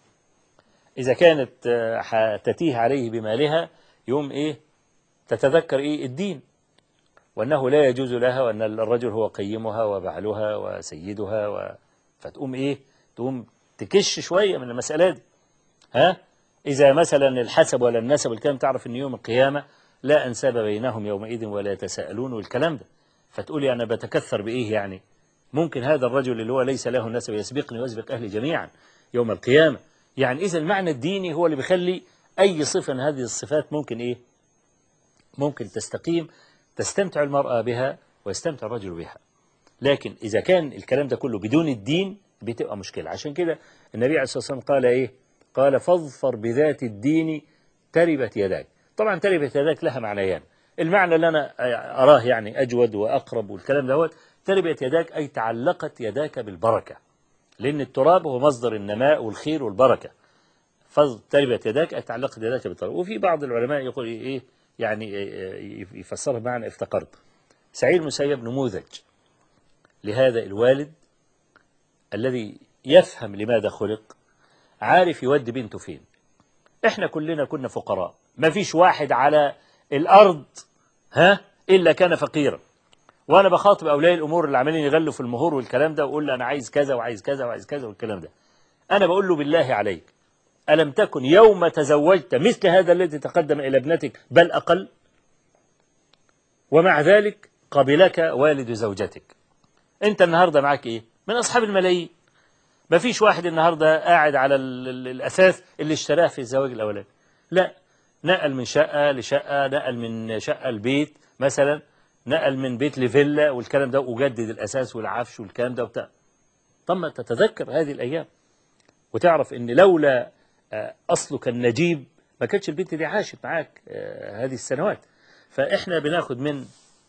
إذا كانت تتيه عليه بمالها يوم إيه، تتذكر إيه الدين، وأنه لا يجوز لها، وأن الرجل هو قيمها وبعلها وسيدها و... فتقوم إيه، تقوم تكش شوية من المسألة دي، ها. إذا مثلا الحسب ولا النسب والكلام، تعرف أن يوم القيامة لا أنساب بينهم يومئذ ولا يتساءلون والكلام ده، فتقولي أنا بتكثر بإيه يعني، ممكن هذا الرجل اللي هو ليس له نسب يسبقني ويسبق أهلي جميعا يوم القيامة. يعني إذا المعنى الديني هو اللي بيخلي أي صفة من هذه الصفات ممكن إيه، ممكن تستقيم، تستمتع المرأة بها ويستمتع الرجل بها. لكن إذا كان الكلام ده كله بدون الدين بتبقى مشكلة. عشان كده النبي عليه الصلاة والسلام قال إيه، قال فاظفر بذات الدين تربت يداك. طبعا تربت يداك لها معنيان، المعنى اللي أنا أراه يعني أجود وأقرب والكلام ده هو تربت يداك أي تعلقت يداك بالبركة، لأن التراب هو مصدر النماء والخير والبركة، فتربت يداك أي تعلقت يداك بالتراب. وفي بعض العلماء يقول إيه، يعني يفسرها بمعنى افتقرت. سعيد المسيب نموذج لهذا الوالد الذي يفهم لماذا خلق، عارف يودي بنته فين. احنا كلنا كنا فقراء، ما فيش واحد على الأرض ها إلا كان فقيرا. وأنا بخاطب أولياء الأمور اللي عمالين يغلوا في المهور والكلام ده، وأقول له أنا عايز كذا وعايز كذا وعايز كذا والكلام ده، أنا بقول له بالله عليك ألم تكن يوم تزوجت مثل هذا الذي تقدم إلى ابنتك بل أقل، ومع ذلك قبلك والد زوجتك. أنت النهاردة معك إيه من أصحاب الملايين، ما فيش واحد النهاردة قاعد على الأساس اللي اشتراه في الزواج الأولاني، لا، نقل من شقة لشقة، نقل من شقة لبيت مثلا، نقل من بيت لفيلا والكلام ده، وجدد الأساس والعفش والكلام ده وبتاع. طب ما تتذكر هذه الأيام وتعرف أن لولا أصلك النجيب ما كانتش البنت دي عاشت معاك هذه السنوات. فإحنا بناخد من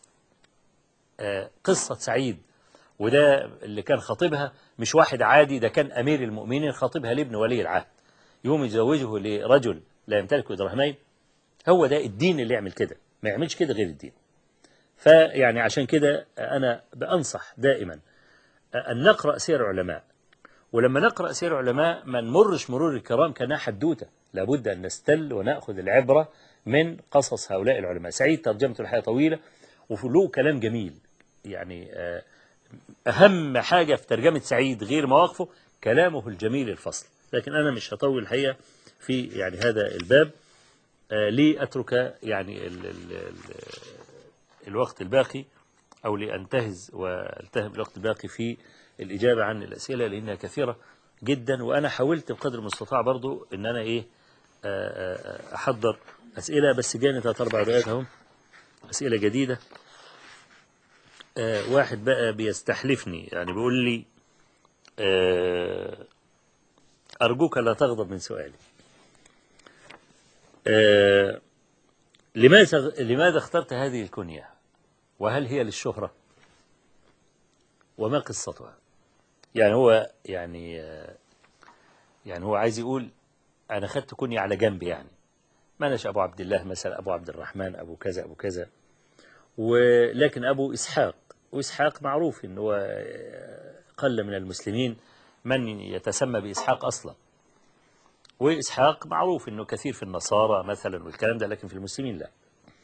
قصة سعيد، وده اللي كان خطيبها مش واحد عادي، ده كان أمير المؤمنين خطيبها لابن ولي العهد، يوم يزوجه لرجل لا يمتلك درهمين. هو ده الدين اللي يعمل كده، ما يعملش كده غير الدين. فيعني عشان كده أنا بأنصح دائما أن نقرأ سير علماء، ولما نقرأ سير علماء ما نمرش مرور الكرام كأنها حدوتة، لابد أن نستل ونأخذ العبرة من قصص هؤلاء العلماء. سعيد ترجمته الحياة طويلة وله كلام جميل، يعني أهم حاجة في ترجمة سعيد غير مواقفه كلامه الجميل الفصل. لكن أنا مش هطول الحقيقة في يعني هذا الباب، آه لأترك يعني ال ال ال الوقت الباقي، أو لأنتهز والتهم الوقت الباقي في الإجابة عن الأسئلة لأنها كثيرة جدا. وأنا حاولت بقدر المستطاع برضو أن أنا إيه آه أحضر أسئلة، بس جاني ثلاث أربع دقائق أهو أسئلة جديدة. آه واحد بقى بيستحلفني، يعني بيقول لي آه أرجوك لا تغضب من سؤالي، آه لماذا لماذا اخترت هذه الكنية، وهل هي للشهرة، وما قصتها؟ يعني هو يعني آه يعني هو عايز يقول أنا خدت كنية على جنب، يعني ما أناش أبو عبد الله مثلا، أبو عبد الرحمن، أبو كذا أبو كذا، ولكن أبو إسحاق، وإسحاق معروف إن هو قل من المسلمين من يتسمى بإسحاق أصلا. وإسحاق معروف أنه كثير في النصارى مثلا والكلام ده، لكن في المسلمين لا.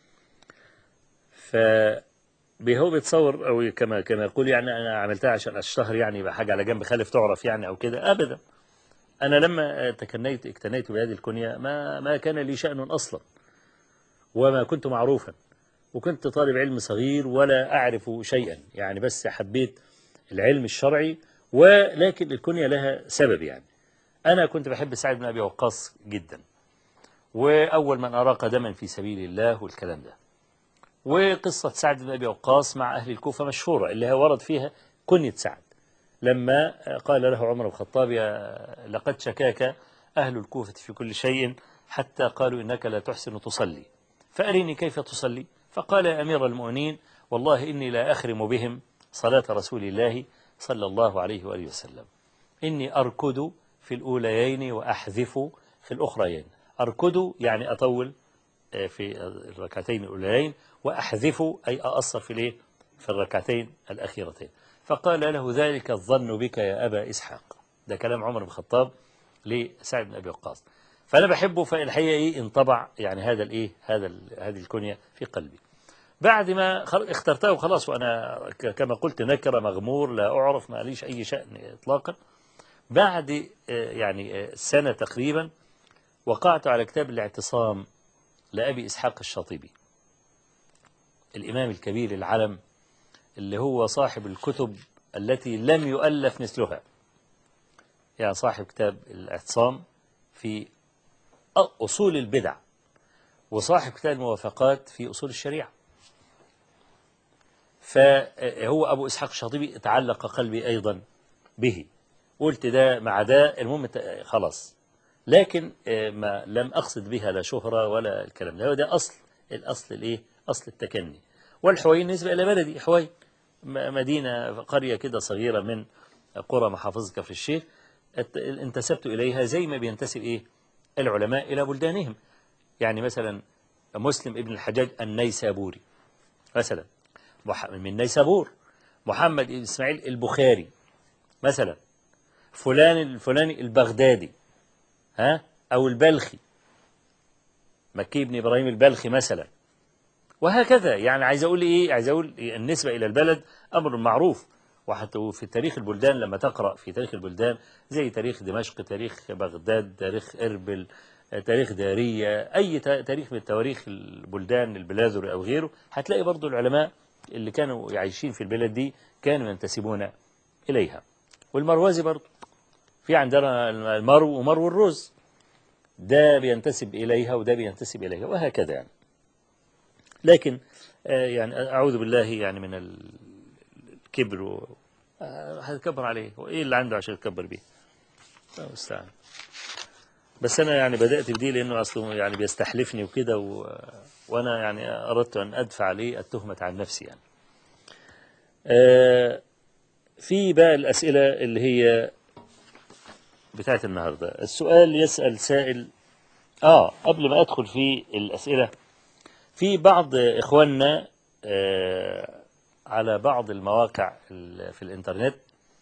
ف هو بيتصور أو كما كما يقول يعني أنا عملتها عشان أشتهر، يعني يبقى حاجة على جنب خالف تعرف يعني أو كده، أبدا. أنا لما تكنيت اكتنيت بهذه الكنية ما ما كان لي شأن أصلا، وما كنت معروفا، وكنت طالب علم صغير ولا أعرف شيئا يعني، بس حبيت العلم الشرعي، ولكن الكنية لها سبب يعني. أنا كنت بحب سعد بن أبي وقاص جدا، وأول من أراق دما في سبيل الله والكلام ده. وقصة سعد بن أبي وقاص مع أهل الكوفة مشهورة، اللي هي ورد فيها كنية سعد، لما قال له عمر بن الخطاب: لقد شكاك أهل الكوفة في كل شيء حتى قالوا إنك لا تحسن تصلي، فأريني كيف تصلي. فقال: يا أمير المؤمنين، والله إني لا أخرم بهم صلاة رسول الله صلى الله عليه وآله وسلم، إني أركض في الأوليين وأحذف في الأخريين. أركض يعني أطول في الركعتين الأوليين، وأحذف أي أأصر في الإيه؟ في الركعتين الأخيرتين. فقال له: ذلك الظن بك يا أبا إسحاق. ده كلام عمر بن الخطاب لسعد بن أبي وقاص. فأنا بحبه، فالحقيقة إيه انطبع يعني هذا الإيه هذا هذه الكنية في قلبي. بعد ما اخترته خلاص، وأنا كما قلت نكرة مغمور لا أعرف، ما ليش أي شأن إطلاقا. بعد يعني سنة تقريبا وقعت على كتاب الاعتصام لأبي إسحاق الشاطبي، الإمام الكبير العلم، اللي هو صاحب الكتب التي لم يؤلف مثلها، يعني صاحب كتاب الاعتصام في أصول البدع، وصاحب كتاب الموافقات في أصول الشريعة. فهو أبو إسحاق الشاطبي تعلق قلبي أيضا به، قلت ده مع ده المهم خلاص، لكن ما لم أقصد بها لا شهرة ولا الكلام ده. ده أصل الأصل الإيه؟ أصل التكني. والحوين نسبة إلى بلدي حوين، مدينة قرية كده صغيرة من قرى محافظة كفر الشيخ، انتسبت إليها زي ما بينتسب إيه العلماء إلى بلدانهم. يعني مثلا مسلم ابن الحجاج النيسابوري مثلا من نيسابور، محمد بن إسماعيل البخاري مثلا، فلان الفلاني البغدادي، ها، أو البلخي، مكي بن إبراهيم البلخي مثلا، وهكذا. يعني عايز أقول إيه؟ عايز أقول النسبة إلى البلد أمر معروف. وحتى في تاريخ البلدان لما تقرأ في تاريخ البلدان زي تاريخ دمشق، تاريخ بغداد، تاريخ إربل، تاريخ دارية، أي تاريخ من تواريخ البلدان البلاذر أو غيره، هتلاقي برضو العلماء اللي كانوا عايشين في البلد دي كانوا ينتسبون إليها. والمروزي برضو في عندنا المرو ومرو الرز، ده بينتسب إليها وده بينتسب إليها، وهكذا يعني. لكن يعني أعوذ بالله يعني من الكبر، هتكبر عليه، وإيه اللي عنده عشان يتكبر بيه؟ مستعان. بس أنا يعني بدأت بدي لأنه أصله يعني بيستحلفني وكده، و... وأنا يعني أردت أن أدفع عليه التهمة عن نفسي يعني. آه في بقى الأسئلة اللي هي بتاعت النهاردة. السؤال يسأل سائل، آه قبل ما أدخل في الأسئلة، في بعض إخواننا آه على بعض المواقع في الإنترنت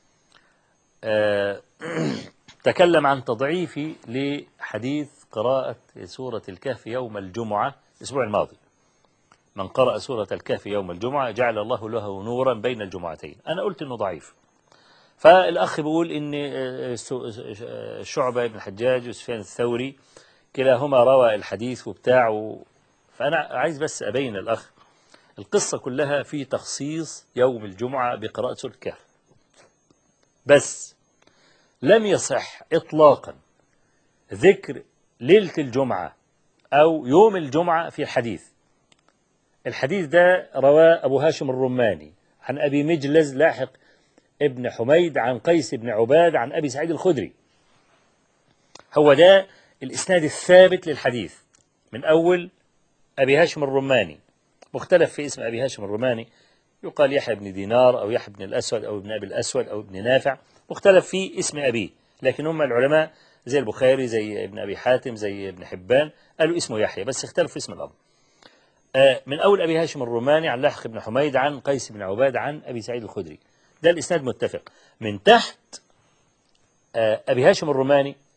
آه تكلم عن تضعيفي لحديث قراءة سورة الكهف يوم الجمعة الأسبوع الماضي. من قرأ سورة الكهف يوم الجمعة جعل الله له نورا بين الجمعتين. أنا قلت إنه ضعيف. فالأخ بيقول إن شعبة بن الحجاج وسفيان الثوري كلاهما روى الحديث وبتاعه. فأنا عايز بس أبين الأخ القصة كلها في تخصيص يوم الجمعة بقراءة سورة الكهف بس. لم يصح إطلاقا ذكر ليلة الجمعة أو يوم الجمعة في الحديث. الحديث ده رواه أبو هاشم الرماني عن أبي مجلز لاحق ابن حميد عن قيس بن عباد عن أبي سعيد الخدري. هو ده الإسناد الثابت للحديث من أول أبي هاشم الرماني. مختلف في اسم أبي هاشم الرماني، يقال يحيى بن دينار أو يحيى بن الأسود أو ابن أبي الأسود أو ابن نافع، مختلف في اسم أبيه. لكن هم العلماء زي البخاري زي ابن أبي حاتم زي ابن حبان قالوا اسمه يحيى، بس اختلف في اسم الأب. من أول أبي هاشم الرماني عن لاحق بن حميد عن قيس بن عباد عن أبي سعيد الخدري. ده الإسناد متفق. من تحت أبي هاشم الرماني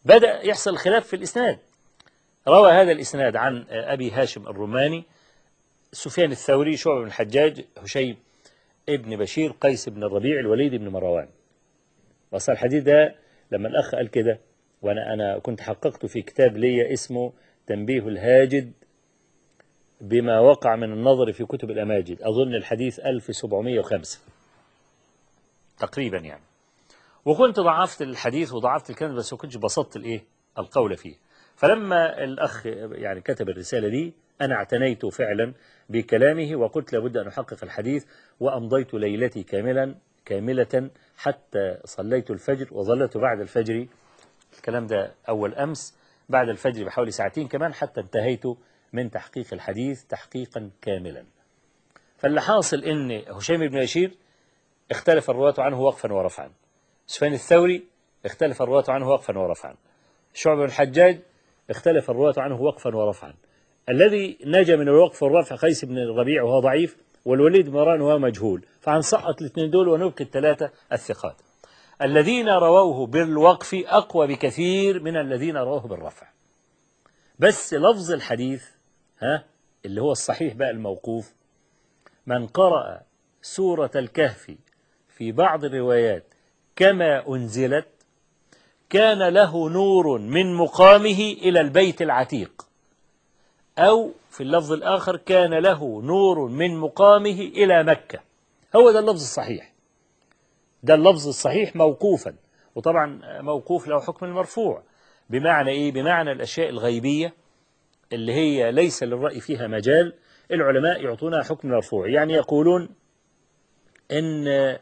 بدأ يحصل خلاف في الإسناد. روى هذا الإسناد عن أبي هاشم الروماني، سفيان الثوري، شعبة بن الحجاج، هشيم ابن بشير، قيس بن الربيع، الوليد بن مروان. وصل الحديث ده لما الأخ قال كده، وأنا أنا كنت حققت في كتاب لي اسمه تنبيه الهاجد بما وقع من النظر في كتب الأماجد، أظن الحديث ألف وسبعمائة وخمسة تقريبا يعني. وكنت ضعفت الحديث وضعفت الكلام، بس ما كنتش بسطت الإيه القول فيه. فلما الأخ يعني كتب الرسالة دي أنا اعتنيت فعلا بكلامه، وقلت لابد أن أحقق الحديث، وأمضيت ليلتي كاملا كاملة حتى صليت الفجر، وظلت بعد الفجر، الكلام ده أول أمس، بعد الفجر بحوالي ساعتين كمان حتى انتهيت من تحقيق الحديث تحقيقا كاملا. فاللي حاصل إن هشيم بن بشير اختلف الرواة عنه وقفا ورفعا، سفيان الثوري اختلف الرواة عنه وقفا ورفعا، شعبة بن الحجاج اختلف الرواة عنه وقفا ورفعا. الذي نجا من الوقف والرفع قيس بن الربيع وهو ضعيف، والوليد بن مروان وهو مجهول، فهنسقط الاثنين دول ونبقي الثلاثة الثقات. الذين رووه بالوقف أقوى بكثير من الذين رووه بالرفع. بس لفظ الحديث ها اللي هو الصحيح بقى الموقوف: من قرأ سورة الكهف في بعض الروايات كما أنزلت كان له نور من مقامه إلى البيت العتيق، أو في اللفظ الآخر كان له نور من مقامه إلى مكة. هو ده اللفظ الصحيح، ده اللفظ الصحيح موقوفا. وطبعا موقوف له حكم المرفوع، بمعنى إيه؟ بمعنى الأشياء الغيبية اللي هي ليس للرأي فيها مجال، العلماء يعطونها حكم مرفوع. يعني يقولون إن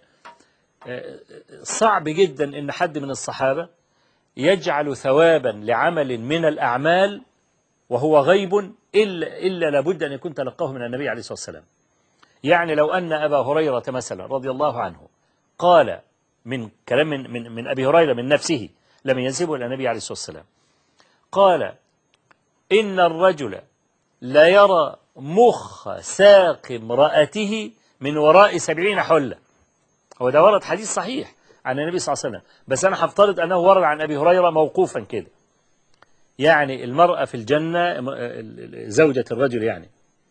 صعب جدا إن حد من الصحابة يجعل ثوابا لعمل من الأعمال وهو غيب إلا, إلا لابد أن يكون تلقاه من النبي عليه الصلاة والسلام. يعني لو أن أبا هريرة مثلا رضي الله عنه قال من كلام من, من, من أبي هريرة من نفسه لم ينسبه إلى النبي عليه الصلاة والسلام، قال إن الرجل لا يرى مخ ساق امرأته من وراء سبعين حلة. هو ده ورد حديث صحيح عن النبي صلى الله عليه وسلم، بس أنا هفترض أنه ورد عن أبي هريرة موقوفا كده. يعني المرأة في الجنة زوجة الرجل يعني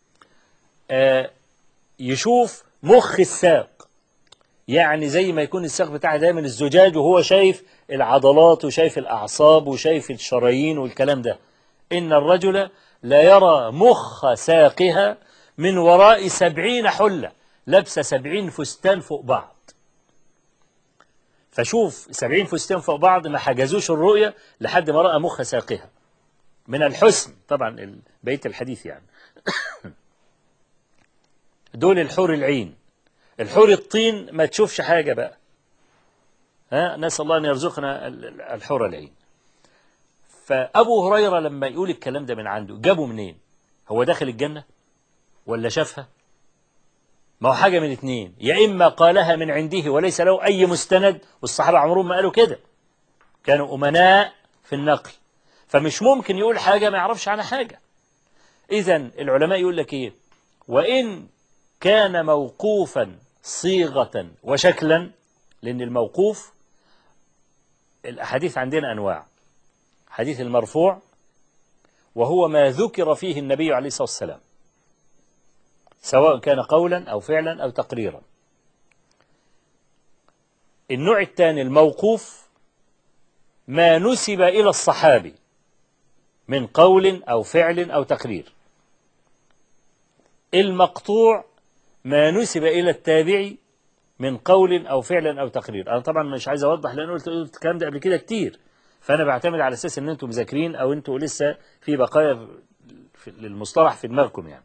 يشوف مخ الساق، يعني زي ما يكون الساق بتاعه دايما الزجاج وهو شايف العضلات وشايف الأعصاب وشايف الشرايين والكلام ده. إن الرجل لا يرى مخ ساقها من وراء سبعين حلة، لابسة سبعين فستان فوق بعض. فشوف سبعين فستان فوق بعض ما حجزوش الرؤية لحد ما رأى مخ ساقها من الحسن. طبعا بقية الحديث يعني دول الحور العين. الحور الطين ما تشوفش حاجة بقى، ها، نسأل الله أن يرزقنا الحور العين. فأبو هريرة لما يقول الكلام ده من عنده جابه منين؟ هو داخل الجنة ولا شافها؟ ما هو حاجة من اثنين، يا إما قالها من عنده وليس له أي مستند، والصحابة عمرهم ما قالوا كده، كانوا أمناء في النقل، فمش ممكن يقول حاجة ما يعرفش عنها حاجة. إذن العلماء يقول لك إيه؟ وإن كان موقوفا صيغة وشكلا، لأن الموقوف الأحاديث عندنا أنواع: حديث المرفوع وهو ما ذكر فيه النبي عليه الصلاة والسلام سواء كان قولا أو فعلا أو تقريرا. النوع الثاني الموقوف ما نسب إلى الصحابي من قول أو فعل أو تقرير. المقطوع ما نسب إلى التابعي من قول أو فعل أو تقرير. أنا طبعا مش عايز أوضح لأن قلت الكلام ده قبل كده كتير، فأنا بعتمد على أساس أن أنتم مذاكرين أو أنتم لسه في بقايا للمصطلح في دماغكم يعني.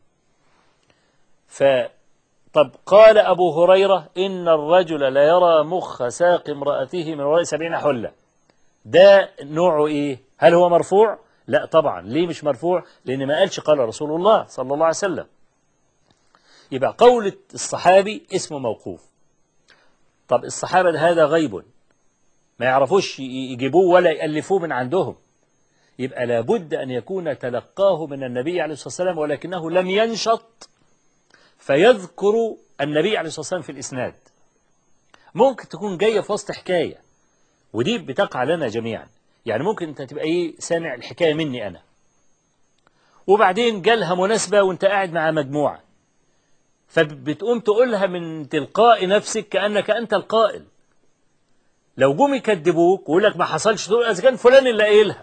فطب قال أبو هريرة إن الرجل لا يرى مخ ساق امرأته من وراء سبعين حلة، ده نوعه إيه؟ هل هو مرفوع؟ لا طبعا. ليه مش مرفوع؟ لأن ما قالش قال رسول الله صلى الله عليه وسلم. يبقى قول الصحابي اسمه موقوف. طب الصحابة ده هذا غيب ما يعرفوش يجيبوه ولا يألفوه من عندهم، يبقى لابد أن يكون تلقاه من النبي عليه الصلاة والسلام، ولكنه لم ينشط فيذكر النبي عليه الصلاة والسلام في الإسناد. ممكن تكون جاية في وسط حكاية، ودي بتقع لنا جميعا. يعني ممكن أنت تبقى إيه سامع الحكاية مني أنا، وبعدين جالها مناسبة وأنت قاعد مع مجموعة، فبتقوم تقولها من تلقاء نفسك كأنك أنت القائل. لو جم يكذبوك ويقول لك ما حصلش، تقول إذا كان فلان اللي قايلها.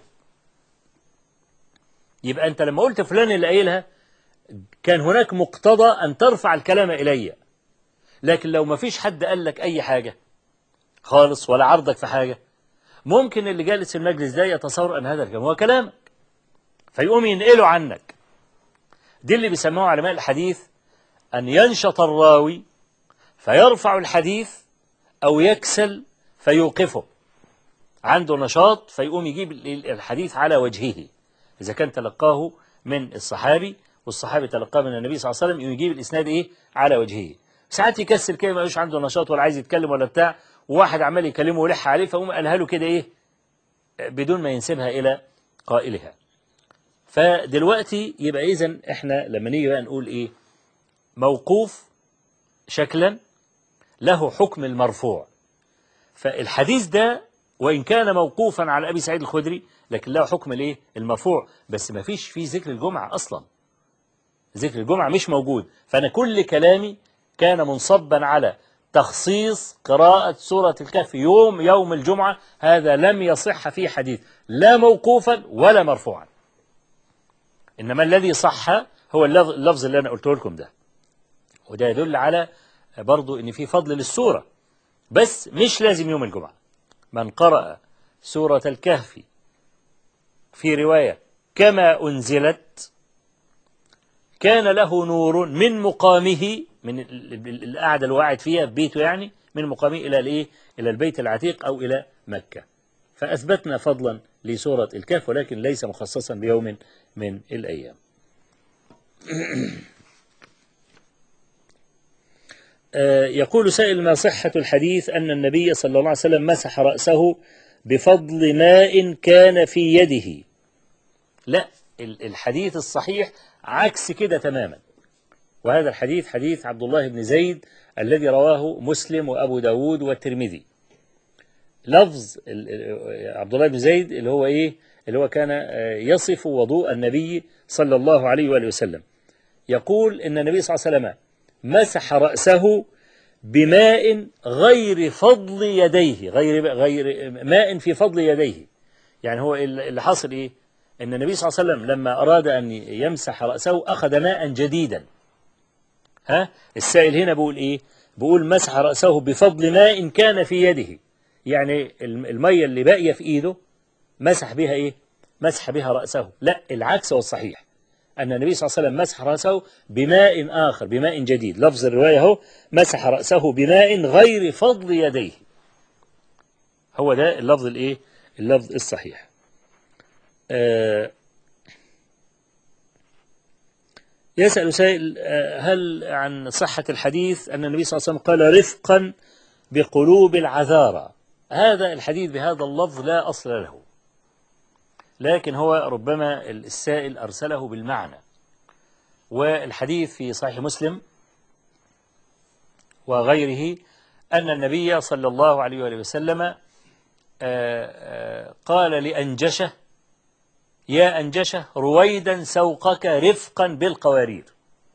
يبقى أنت لما قلت فلان اللي قايلها كان هناك مقتضى أن ترفع الكلام إلي. لكن لو ما فيش حد قال لك أي حاجة خالص ولا عرضك في حاجة، ممكن اللي جالس في المجلس ده يتصور أن هذا الكلام هو كلامك، فيقوم ينقله عنك. دي اللي بيسموه علماء الحديث أن ينشط الراوي فيرفع الحديث، أو يكسل فيوقفه. عنده نشاط فيقوم يجيب الحديث على وجهه، إذا كان تلقاه من الصحابي والصحابي تلقاه من النبي صلى الله عليه وسلم، يجيب الإسناد إيه على وجهه. ساعات يكسل كده، ما يبقاش عنده نشاط ولا عايز يتكلم ولا بتاع، وواحد عمال يكلمه ويلح عليه، فيقوم قالها له كده إيه بدون ما ينسبها إلى قائلها. فدلوقتي يبقى إذن إحنا لما نيجي بقى نقول إيه موقوف شكلا له حكم المرفوع. فالحديث ده وإن كان موقوفا على أبي سعيد الخدري لكن له حكم الإيه المرفوع، بس ما فيش فيه ذكر الجمعة أصلا، ذكر الجمعة مش موجود. فأنا كل كلامي كان منصبا على تخصيص قراءة سورة الكهف يوم يوم الجمعة. هذا لم يصح فيه حديث لا موقوفا ولا مرفوعا، إنما الذي صح هو اللفظ اللي أنا قلته لكم ده. وده يدل على برضو إن في فضل للسورة، بس مش لازم يوم الجمعة. من قرأ سورة الكهف في رواية كما أنزلت كان له نور من مقامه، من القعدة اللي قاعد فيها في بيته، يعني من مقامه إلى الإيه إلى البيت العتيق أو إلى مكة. فأثبتنا فضلا لسورة الكهف، ولكن ليس مخصصا بيوم من الأيام. يقول سائل: ما صحة الحديث أن النبي صلى الله عليه وسلم مسح رأسه بفضل ماء كان في يده؟ لا، الحديث الصحيح عكس كده تماما. وهذا الحديث حديث عبد الله بن زيد الذي رواه مسلم وأبو داود والترمذي. لفظ عبد الله بن زيد اللي هو إيه اللي هو كان يصف وضوء النبي صلى الله عليه وآله وسلم، يقول إن النبي صلى الله عليه وسلم مسح رأسه بماء غير فضل يديه، غير غير ماء في فضل يديه. يعني هو اللي حصل إيه إن النبي صلى الله عليه وسلم لما أراد أن يمسح رأسه أخذ ماء جديدا. ها السائل هنا بيقول إيه بيقول مسح رأسه بفضل ماء كان في يده، يعني المية اللي باقية في إيده مسح بها إيه مسح بها رأسه. لا، العكس هو الصحيح، أن النبي صلى الله عليه وسلم مسح رأسه بماء آخر، بماء جديد. لفظ الرواية هو مسح رأسه بماء غير فضل يديه، هو ده اللفظ الإيه اللفظ الصحيح. آه يسأل سائل: آه هل عن صحة الحديث أن النبي صلى الله عليه وسلم قال رفقا بقلوب العذارى؟ هذا الحديث بهذا اللفظ لا أصل له، لكن هو ربما السائل أرسله بالمعنى. والحديث في صحيح مسلم وغيره أن النبي صلى الله عليه وآله وسلم قال لأنجشة: يا أنجشة رويدا سوقك رفقا بالقوارير.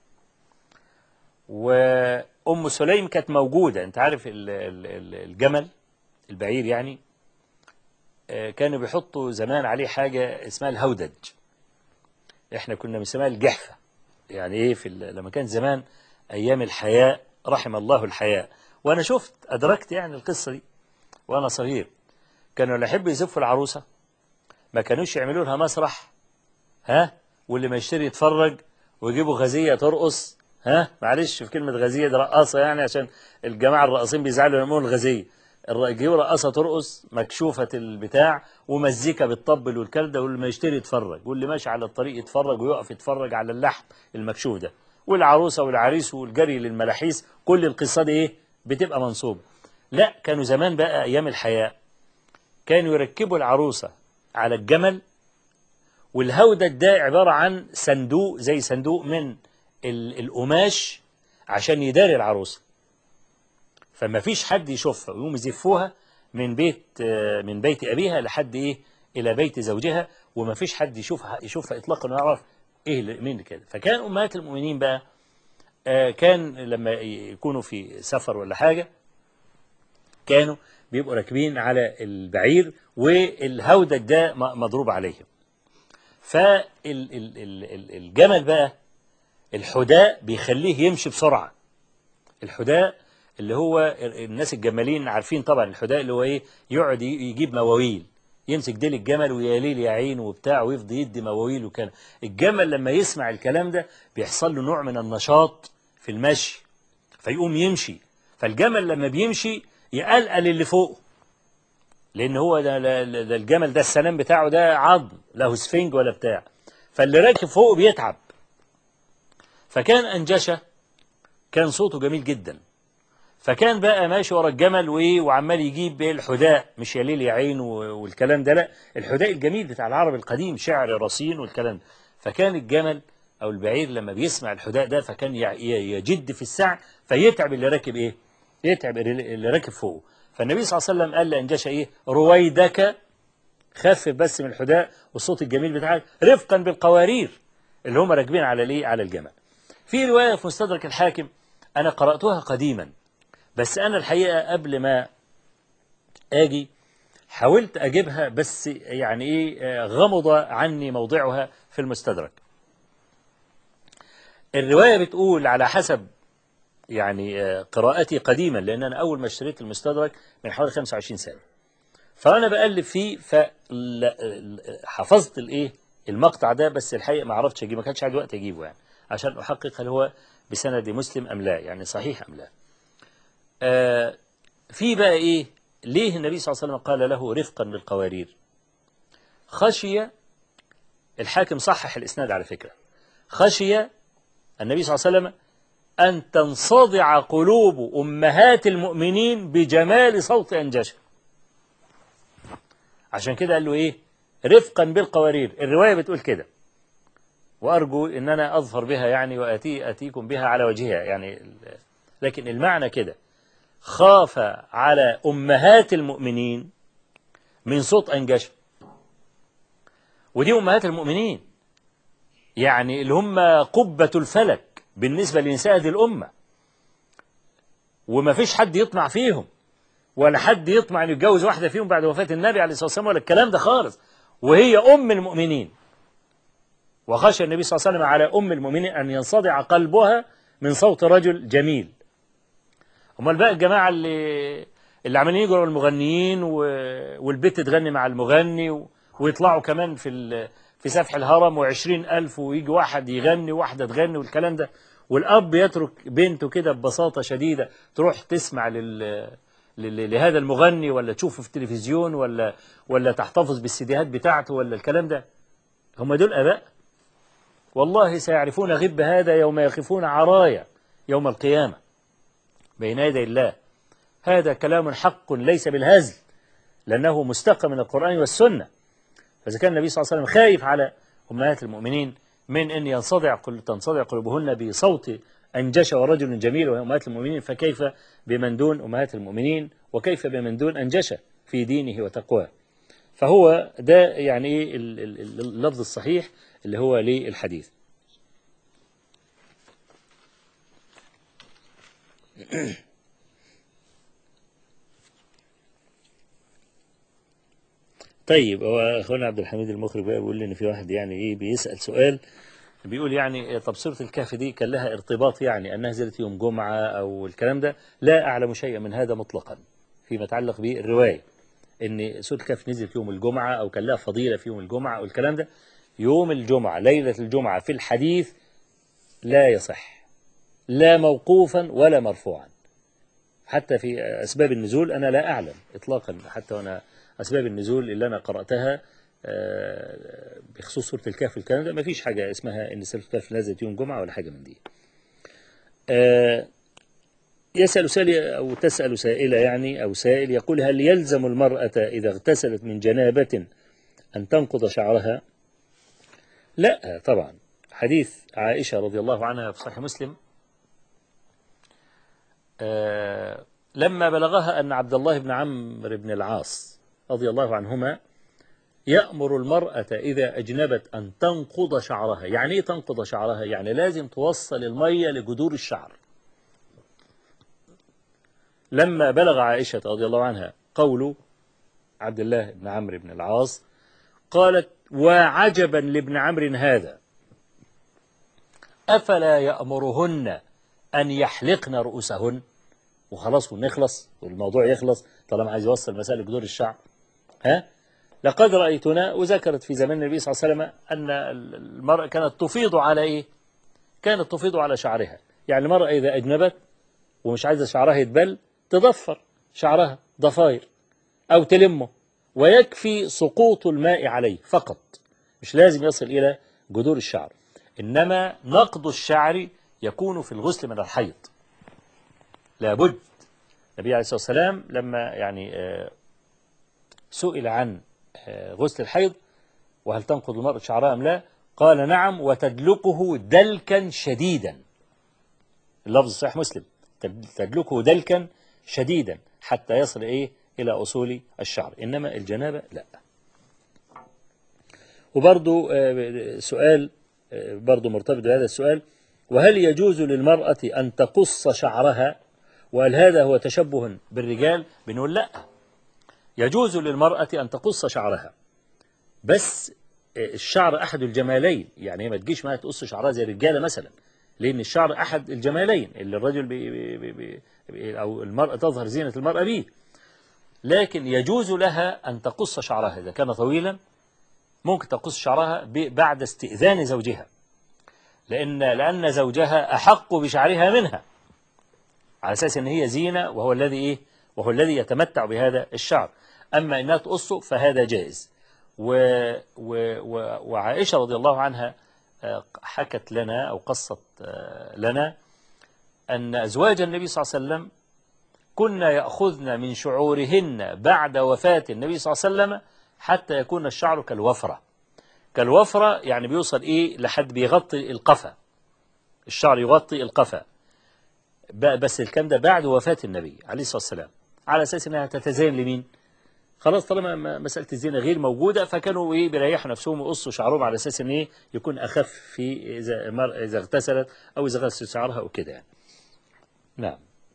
وأم سليم كانت موجودة. أنت عارف الجمل البعير يعني كانوا بيحطوا زمان عليه حاجة اسمها الهودج، احنا كنا بنسميها الجحفة. يعني ايه في لما كان زمان ايام الحياء، رحم الله الحياء، وانا شفت ادركت يعني القصة دي وانا صغير، كانوا اللي يحبوا يزفوا العروسة ما كانوش يعملوا لها مسرح، ها واللي ما يشتري يتفرج، ويجيبوا غزية ترقص. ها معلش في كلمة غزية دي رقاصة، يعني عشان الجماعة الراقصين بيزعلوا يقولوا الغزية، يجيبوا رقاصة ترقص مكشوفة البتاع ومزيكا بالطبل والكلام ده، واللي ما يشتري يتفرج، واللي ماشي على الطريق يتفرج ويقف يتفرج على اللحم المكشوف ده، والعروسة والعريس والجري للملاحيس، كل القصة دي ايه بتبقى منصوبة. لا، كانوا زمان بقى ايام الحياة كانوا يركبوا العروسة على الجمل، والهودج ده عبارة عن صندوق زي صندوق من القماش عشان يداري العروسة، فما فيش حد يشوفها، ويقوم يزفوها من بيت من بيت أبيها لحد إيه إلى بيت زوجها وما فيش حد يشوفها يشوفها إطلاقا ويعرف إيه مين كده. فكان أمهات المؤمنين بقى آه كان لما يكونوا في سفر ولا حاجة كانوا بيبقوا راكبين على البعير والهودج ده مضروب عليهم. فالجمل بقى الحداء بيخليه يمشي بسرعة. الحداء اللي هو الناس الجمالين عارفين طبعا الحداء اللي هو ايه، يقعد يجيب مواويل، يمسك ديل الجمل ويليل يا عين وبتاع ويفضل يدي مواويل. وكان الجمل لما يسمع الكلام ده بيحصل له نوع من النشاط في المشي فيقوم يمشي. فالجمل لما بيمشي يقلقل اللي فوقه، لأن هو ده, ده الجمل ده السنام بتاعه ده عظم له سفنج ولا بتاع، فاللي راكب فوقه بيتعب. فكان أنجشة كان صوته جميل جدا، فكان بقى ماشي ورا الجمل وإيه وعمال يجيب الحداء، مش يا ليل يا عين والكلام ده، لا الحداء الجميل بتاع العرب القديم شعر رصين والكلام ده. فكان الجمل أو البعير لما بيسمع الحداء ده فكان يجد في السعي فيتعب اللي راكب إيه، يتعب اللي راكب فوقه. فالنبي صلى الله عليه وسلم قال لأنجشة إيه، رويدك، خفف بس من الحداء والصوت الجميل بتاعك، رفقا بالقوارير اللي هم راكبين على الايه، على الجمل. في رواية في مستدرك الحاكم أنا قرأتها قديما، بس أنا الحقيقة قبل ما آجي حاولت أجيبها بس يعني إيه غمض عني موضعها في المستدرك. الرواية بتقول على حسب يعني قراءتي قديما، لأن أنا أول ما اشتريت المستدرك من حوالي خمسة وعشرين سنة، فأنا بقلب فيه فحفظت الإيه المقطع ده، بس الحقيقة ما عرفتش أجيبه، ما كانش عندي وقت أجيبه يعني عشان أحقق هل هو بسند مسلم أم لا، يعني صحيح أم لا. آه في بقى إيه، ليه النبي صلى الله عليه وسلم قال له رفقا بالقوارير؟ خشي، الحاكم صحح الإسناد على فكرة، خشي النبي صلى الله عليه وسلم أن تنصدع قلوب أمهات المؤمنين بجمال صوت أنجشة، عشان كده قال له إيه رفقا بالقوارير. الرواية بتقول كده، وأرجو أن أنا أظفر بها يعني وأتي أتيكم بها على وجهها يعني، لكن المعنى كده خاف على أمهات المؤمنين من صوت أنجشة. ودي أمهات المؤمنين يعني اللي هم قبة الفلك بالنسبة لنساء هذه الأمة، وما فيش حد يطمع فيهم ولا حد يطمع أن يتجوز واحدة فيهم بعد وفاة النبي عليه الصلاة والسلام ولا الكلام ده خالص، وهي أم المؤمنين. وخشى النبي صلى الله عليه وسلم على أم المؤمنين أن ينصدع قلبها من صوت رجل جميل. امال بقى الجماعة اللي اللي عمالين يجروا المغنيين والبت تغني مع المغني ويطلعوا كمان في في سفح الهرم وعشرين ألف ويجي واحد يغني وواحدة تغني والكلام ده، والأب يترك بنته كده ببساطة شديدة تروح تسمع لل لهذا المغني ولا تشوفه في التلفزيون ولا ولا تحتفظ بالسيديهات بتاعته ولا الكلام ده. هم دول أباء؟ والله سيعرفون غب هذا يوم يقفون عرايا يوم القيامة بين يدي الله. هذا كلام حق ليس بالهزل، لأنه مستقى من القرآن والسنة. فإذا كان النبي صلى الله عليه وسلم خايف على أمهات المؤمنين من أن ينصدع تنصدع قلوبهن بصوت أنجشة ورجل جميل وهي أمهات المؤمنين، فكيف بمن دون أمهات المؤمنين، وكيف بمن دون أنجشة في دينه وتقواه. فهو ده يعني اللفظ الصحيح اللي هو للحديث. طيب، هو اخونا عبد الحميد المخرج بقى بيقول لي ان في واحد يعني ايه بيسأل سؤال، بيقول يعني طب سورة الكهف دي كان لها ارتباط يعني انها نزلت يوم جمعة او الكلام ده؟ لا اعلم شيئا من هذا مطلقا فيما يتعلق بالرواية ان سورة الكهف نزلت يوم الجمعة او كان لها فضيلة في يوم الجمعة او الكلام ده. يوم الجمعة ليلة الجمعة في الحديث لا يصح، لا موقوفا ولا مرفوعا. حتى في أسباب النزول أنا لا أعلم إطلاقا، حتى وأنا أسباب النزول اللي أنا قرأتها بخصوص سورة الكهف الكلام ده ما فيش حاجة اسمها إن سورة الكهف نزلت يوم جمعة ولا حاجة من دي. يسأل سائل أو تسأل سائلة يعني أو سائل يقول هل يلزم المرأة إذا اغتسلت من جنابة أن تنقض شعرها؟ لا طبعا. حديث عائشة رضي الله عنها في صحيح مسلم آه لما بلغها أن عبد الله بن عمرو بن العاص رضي الله عنهما يأمر المرأة إذا أجنبت أن تنقض شعرها. يعني إيه تنقض شعرها؟ يعني لازم توصل المية لجذور الشعر. لما بلغ عائشة رضي الله عنها قول عبد الله بن عمرو بن العاص قالت: وعجبا لابن عمرو هذا، أفلا يأمرهن أن يحلقن رؤوسهن؟ وخلاص ونخلص والموضوع يخلص طالما عايز يوصل مسألة جذور الشعر. ها؟ لقد رأيتنا، وذكرت في زمان النبي صلى الله عليه وسلم أن المرأة كانت تفيض على إيه؟ كانت تفيض على شعرها. يعني المرأة إذا أجنبت ومش عايزة شعرها يتبل تضفر شعرها ضفاير أو تلمه، ويكفي سقوط الماء عليه فقط، مش لازم يصل إلى جذور الشعر. إنما نقض الشعر يكون في الغسل من الحيض لابد. النبي عليه الصلاة والسلام لما يعني سئل عن غسل الحيض وهل تنقض المرأة شعرها أم لا، قال: نعم، وتدلكه دلكا شديدا. اللفظ صحيح مسلم: تدلكه دلكا شديدا حتى يصل إيه إلى أصول الشعر، إنما الجنابة لا. وبرضو سؤال برضو مرتبط بهذا السؤال: وهل يجوز للمرأة أن تقص شعرها؟ وهل هذا هو تشبه بالرجال؟ بنقول لا، يجوز للمرأة أن تقص شعرها، بس الشعر أحد الجمالين. يعني ما تجيش ما تقص شعرها زي الرجالة مثلا، لأن الشعر أحد الجمالين اللي الرجل بي بي بي بي أو المرأة تظهر زينة المرأة به. لكن يجوز لها أن تقص شعرها إذا كان طويلا، ممكن تقص شعرها بعد استئذان زوجها، لأن لأن زوجها أحق بشعرها منها، على أساس أن هي زينة وهو الذي إيه وهو الذي يتمتع بهذا الشعر. أما أنها تقصه فهذا جائز. و و و وعائشة رضي الله عنها حكت لنا أو قصت لنا أن أزواج النبي صلى الله عليه وسلم كنا يأخذن من شعورهن بعد وفاة النبي صلى الله عليه وسلم حتى يكون الشعر كالوفرة. كالوفرة يعني بيوصل إيه لحد بيغطي القفا، الشعر يغطي القفا، بس الكلام ده بعد وفاة النبي عليه الصلاة والسلام، على أساس أنها تتزين لمين؟ خلاص طالما مسألة الزينة غير موجودة، فكانوا إيه بيريحوا نفسهم ويقصوا شعرهم على أساس أن إيه يكون أخف في إذا مر إذا اغتسلت أو إذا غسلت شعرها أو كده يعني. نعم.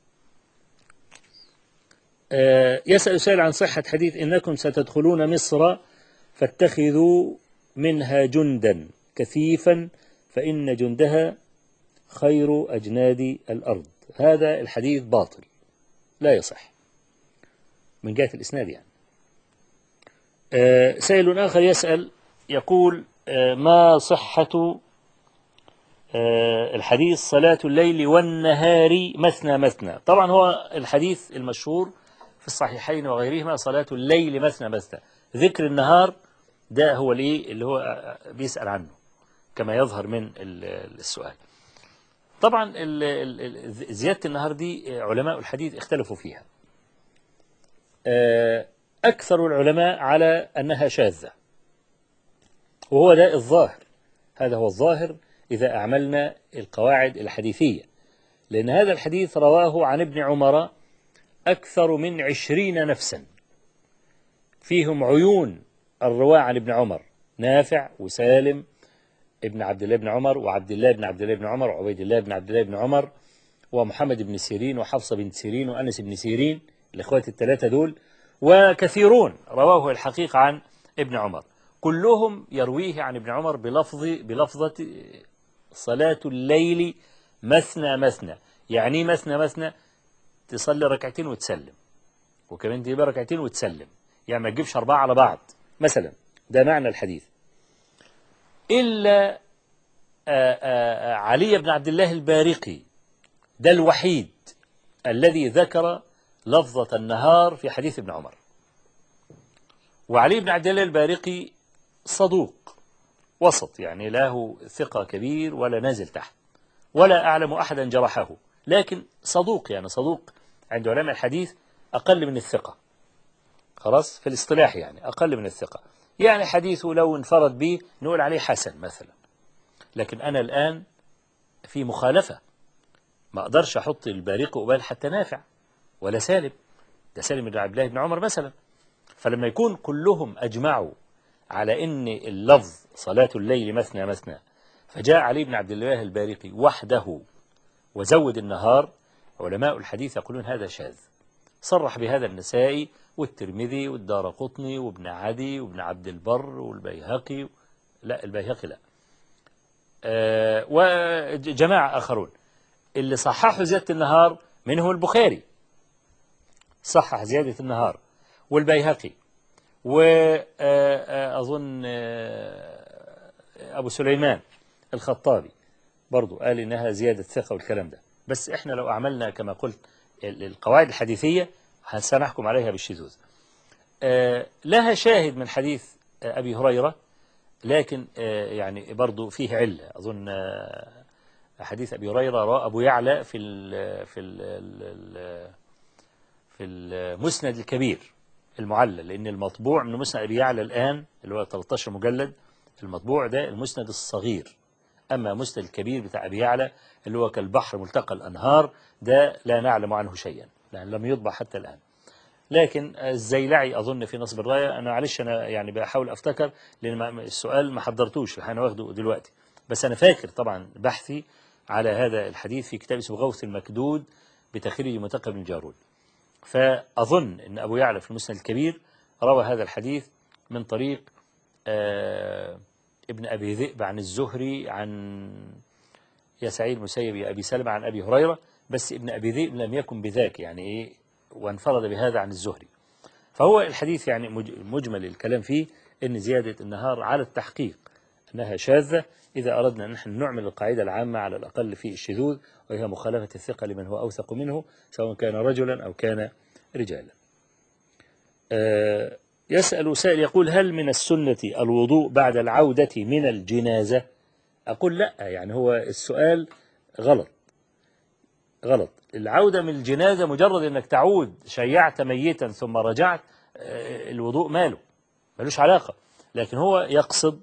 آه يسأل سائل عن صحة حديث: إنكم ستدخلون مصر فاتخذوا منها جندا كثيفا فإن جندها خير أجناد الأرض. هذا الحديث باطل لا يصح من جهة الإسناد يعني. آه سائل آخر يسأل يقول: آه ما صحة آه الحديث صلاة الليل والنهار مثنى مثنى؟ طبعا هو الحديث المشهور في الصحيحين وغيرهما صلاة الليل مثنى مثنى، ذكر النهار ده هو الايه اللي هو بيسأل عنه كما يظهر من السؤال. طبعا زيادة النهار دي علماء الحديث اختلفوا فيها. أكثر العلماء على أنها شاذة، وهو ده الظاهر، هذا هو الظاهر إذا أعملنا القواعد الحديثية، لأن هذا الحديث رواه عن ابن عمر أكثر من عشرين نفسا، فيهم عيون الرواة عن ابن عمر: نافع وسالم ابن عبد الله بن عمر وعبد الله بن عبد الله بن عمر وعبيد الله بن عبد الله بن عمر ومحمد بن سيرين وحفصة بن سيرين وأنس بن سيرين، الإخوات الثلاثة دول، وكثيرون رواه الحقيقة عن ابن عمر، كلهم يرويه عن ابن عمر بلفظ بلفظة صلاة الليل مثنى مثنى. يعني مثنى مثنى تصلي ركعتين وتسلم، وكمان تجيب ركعتين وتسلم، يعني ما تجيبش أربعة على بعض مثلا. ده معنى الحديث. إلا آآ آآ علي بن عبد الله البارقي ده الوحيد الذي ذكر لفظة النهار في حديث ابن عمر. وعلي بن عبد الله البارقي صدوق وسط، يعني له ثقة كبير ولا نازل تحت، ولا أعلم أحدا جرحه، لكن صدوق، يعني صدوق عند علماء الحديث أقل من الثقة، خلاص في الاصطلاح يعني أقل من الثقة، يعني حديثه لو انفرد به نقول عليه حسن مثلا. لكن أنا الآن في مخالفة، ما أقدرش أحط البارقي قبال حتى نافع ولا سالم، ده سالم بن عبد الله بن عمر مثلا. فلما يكون كلهم أجمعوا على إن اللفظ صلاة الليل مثنى مثنى فجاء علي بن عبد الله البارقي وحده وزود النهار، علماء الحديث يقولون هذا شاذ. صرح بهذا النسائي والترمذي والدارقطني وابن عدي وابن عبد البر والبيهقي، لا البيهقي لا، أه وجماعة آخرون. اللي صححوا زيادة النهار منهم البخاري، صحح زيادة النهار، والبيهقي، وأظن أبو سليمان الخطابي برضو قال إنها زيادة ثقة والكلام ده. بس إحنا لو أعملنا كما قلت القواعد الحديثية سنحكم عليها بالشذوذ. لها شاهد من حديث أبي هريرة، لكن يعني برضو فيه علة. أظن حديث أبي هريرة رأى أبو يعلى في ال في ال في المسند الكبير المعلل، لأن المطبوع من مسند أبي يعلى الآن اللي هو ثلاثة عشر مجلد، المطبوع ده المسند الصغير. أما مسند الكبير بتاع أبي يعلى اللي هو كالبحر ملتقى الأنهار ده لا نعلم عنه شيئا، لأن لم يطبع حتى الآن. لكن الزيلعي أظن في نصب الراية، أنا معلش أنا يعني بحاول أفتكر لأن السؤال ما حضرتوش، أنا واخده دلوقتي، بس أنا فاكر طبعا بحثي على هذا الحديث في كتاب اسمه غوث المكدود بتخريج منتقى بن الجارود. فأظن أن أبو يعلى في المسند الكبير روى هذا الحديث من طريق آه ابن أبي ذئب عن الزهري عن يا سعيد المسيب يا أبي سلمة عن أبي هريرة، بس ابن أبي ذئب لم يكن بذاك يعني إيه، وانفرد بهذا عن الزهري. فهو الحديث يعني مجمل الكلام فيه أن زيادة النهار على التحقيق أنها شاذة إذا أردنا أن نحن نعمل القاعدة العامة على الأقل في الشذوذ، وهي مخالفة الثقة لمن هو أوثق منه سواء كان رجلا أو كان رجالا. أه يسأل سائل يقول هل من السنة الوضوء بعد العودة من الجنازة؟ أقول لا، يعني هو السؤال غلط غلط. العودة من الجنازة مجرد أنك تعود شيعت ميتا ثم رجعت، أه الوضوء ماله ملوش علاقة. لكن هو يقصد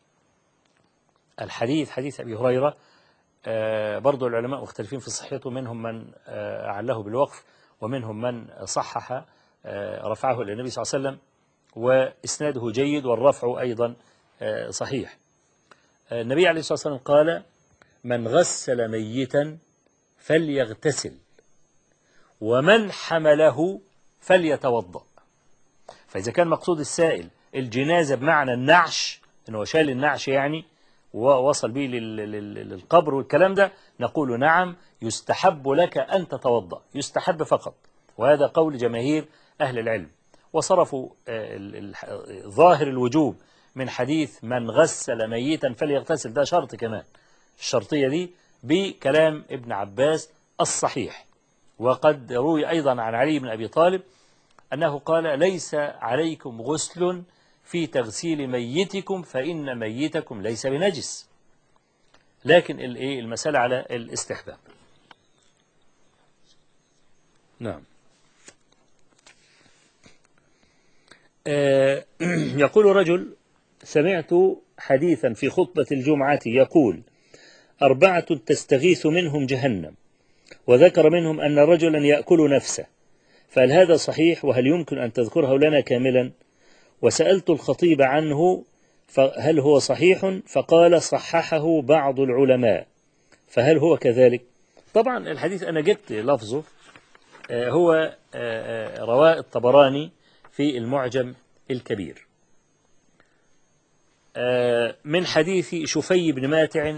الحديث حديث أبي هريرة، آه برضو العلماء مختلفين في صحته، منهم من آه أعله بالوقف ومنهم من صحح آه رفعه إلى النبي صلى الله عليه وسلم، وإسناده جيد والرفع أيضا آه صحيح. آه النبي عليه الصلاة والسلام قال من غسل ميتا فليغتسل ومن حمله فليتوضأ. فإذا كان مقصود السائل الجنازة بمعنى النعش، إنه شال النعش يعني ووصل به للقبر والكلام ده، نقول نعم يستحب لك أن تتوضأ، يستحب فقط، وهذا قول جماهير أهل العلم. وصرفوا ظاهر الوجوب من حديث من غسل ميتا فليغتسل، ده شرط كمان، الشرطية دي بكلام ابن عباس الصحيح. وقد روي أيضا عن علي بن أبي طالب أنه قال ليس عليكم غسل في تغسيل ميتكم فإن ميتكم ليس بنجس، لكن المسألة على الاستحباب. نعم. آه يقول رجل سمعت حديثا في خطبة الجمعة يقول أربعة تستغيث منهم جهنم، وذكر منهم أن رجلا يأكل نفسه، فهل هذا صحيح وهل يمكن أن تذكره لنا كاملا؟ وسألت الخطيب عنه فهل هو صحيح، فقال صححه بعض العلماء، فهل هو كذلك؟ طبعا الحديث أنا جبت لفظه، هو رواه الطبراني في المعجم الكبير من حديث شفي بن ماتع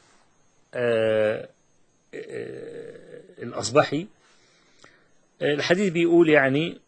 الأصبحي. الحديث بيقول يعني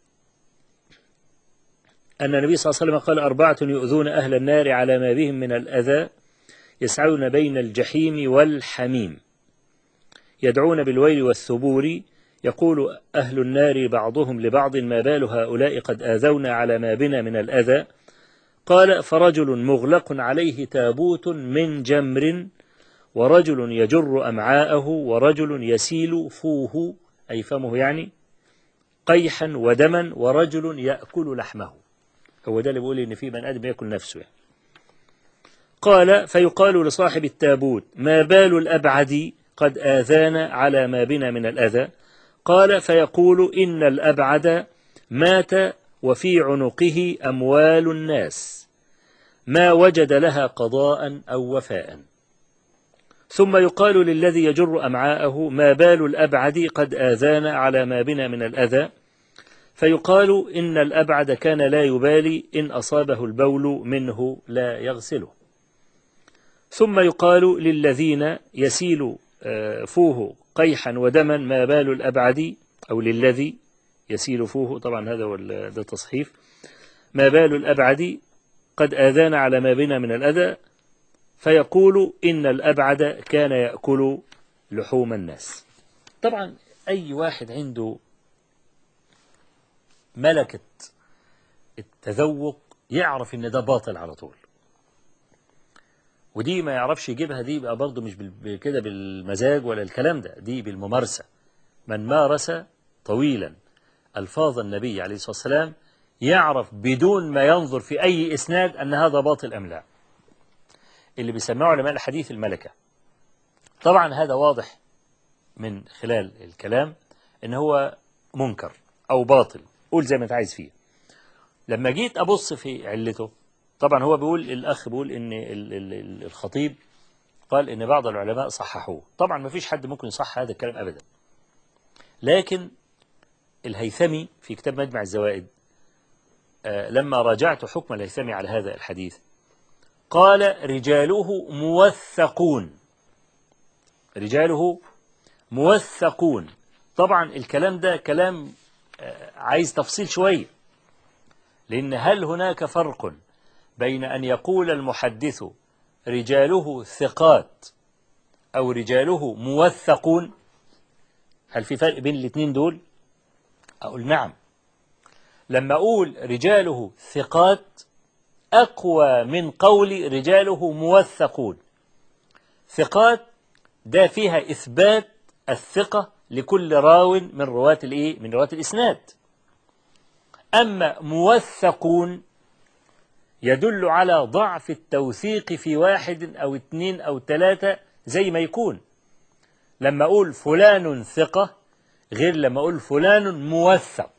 أن النبي صلى الله عليه وسلم قال أربعة يؤذون أهل النار على ما بهم من الأذى يسعون بين الجحيم والحميم، يدعون بالويل والثبور، يقول أهل النار بعضهم لبعض ما بال هؤلاء قد آذونا على ما بنا من الأذى. قال فرجل مغلق عليه تابوت من جمر، ورجل يجر أمعاءه، ورجل يسيل فوه أي فمه يعني قيحا ودما، ورجل يأكل لحمه. هو ده اللي بيقول إن في من آدم يأكل نفسه يعني. قال فيقال لصاحب التابوت ما بال الأبعد قد آذانا على ما بنا من الأذى؟ قال فيقول إن الأبعد مات وفي عنقه أموال الناس، ما وجد لها قضاء أو وفاء. ثم يقال للذي يجر أمعاءه ما بال الأبعد قد آذانا على ما بنا من الأذى، فيقال إن الأبعد كان لا يبالي إن أصابه البول منه لا يغسله. ثم يقال للذين يسيل فوه قيحا ودما ما بال الأبعد، أو للذي يسيل فوه، طبعا هذا هو التصحيف، ما بال الأبعد قد آذانا على ما بنا من الأذى، فيقول إن الأبعد كان يأكل لحوم الناس. طبعا أي واحد عنده ملكة التذوق يعرف إن ده باطل على طول، ودي ما يعرفش يجيبها، دي بقى برضه مش كده بالمزاج ولا الكلام ده، دي بالممارسة. من مارس طويلا ألفاظ النبي عليه الصلاة والسلام يعرف بدون ما ينظر في أي إسناد أن هذا باطل أم لا، اللي بيسمعه علماء الحديث الملكة. طبعا هذا واضح من خلال الكلام إن هو منكر أو باطل، قول زي ما أنت عايز فيه. لما جيت أبص في علته، طبعا هو بيقول، الأخ بيقول إن الخطيب قال إن بعض العلماء صححوه. طبعا ما فيش حد ممكن يصح هذا الكلام أبدا، لكن الهيثمي في كتاب مجمع الزوائد لما راجعت حكم الهيثمي على هذا الحديث قال رجاله موثقون، رجاله موثقون. طبعا الكلام ده كلام عايز تفصيل شوية، لأن هل هناك فرق بين أن يقول المحدث رجاله ثقات أو رجاله موثقون؟ هل في فرق بين الاثنين دول؟ أقول نعم. لما أقول رجاله ثقات أقوى من قول رجاله موثقون. ثقات ده فيها إثبات الثقة لكل راو من رواة الإيه؟ من رواة الإسناد. أما موثقون يدل على ضعف التوثيق في واحد أو اثنين أو ثلاثة زي ما يكون. لما أقول فلان ثقة غير لما أقول فلان موثق.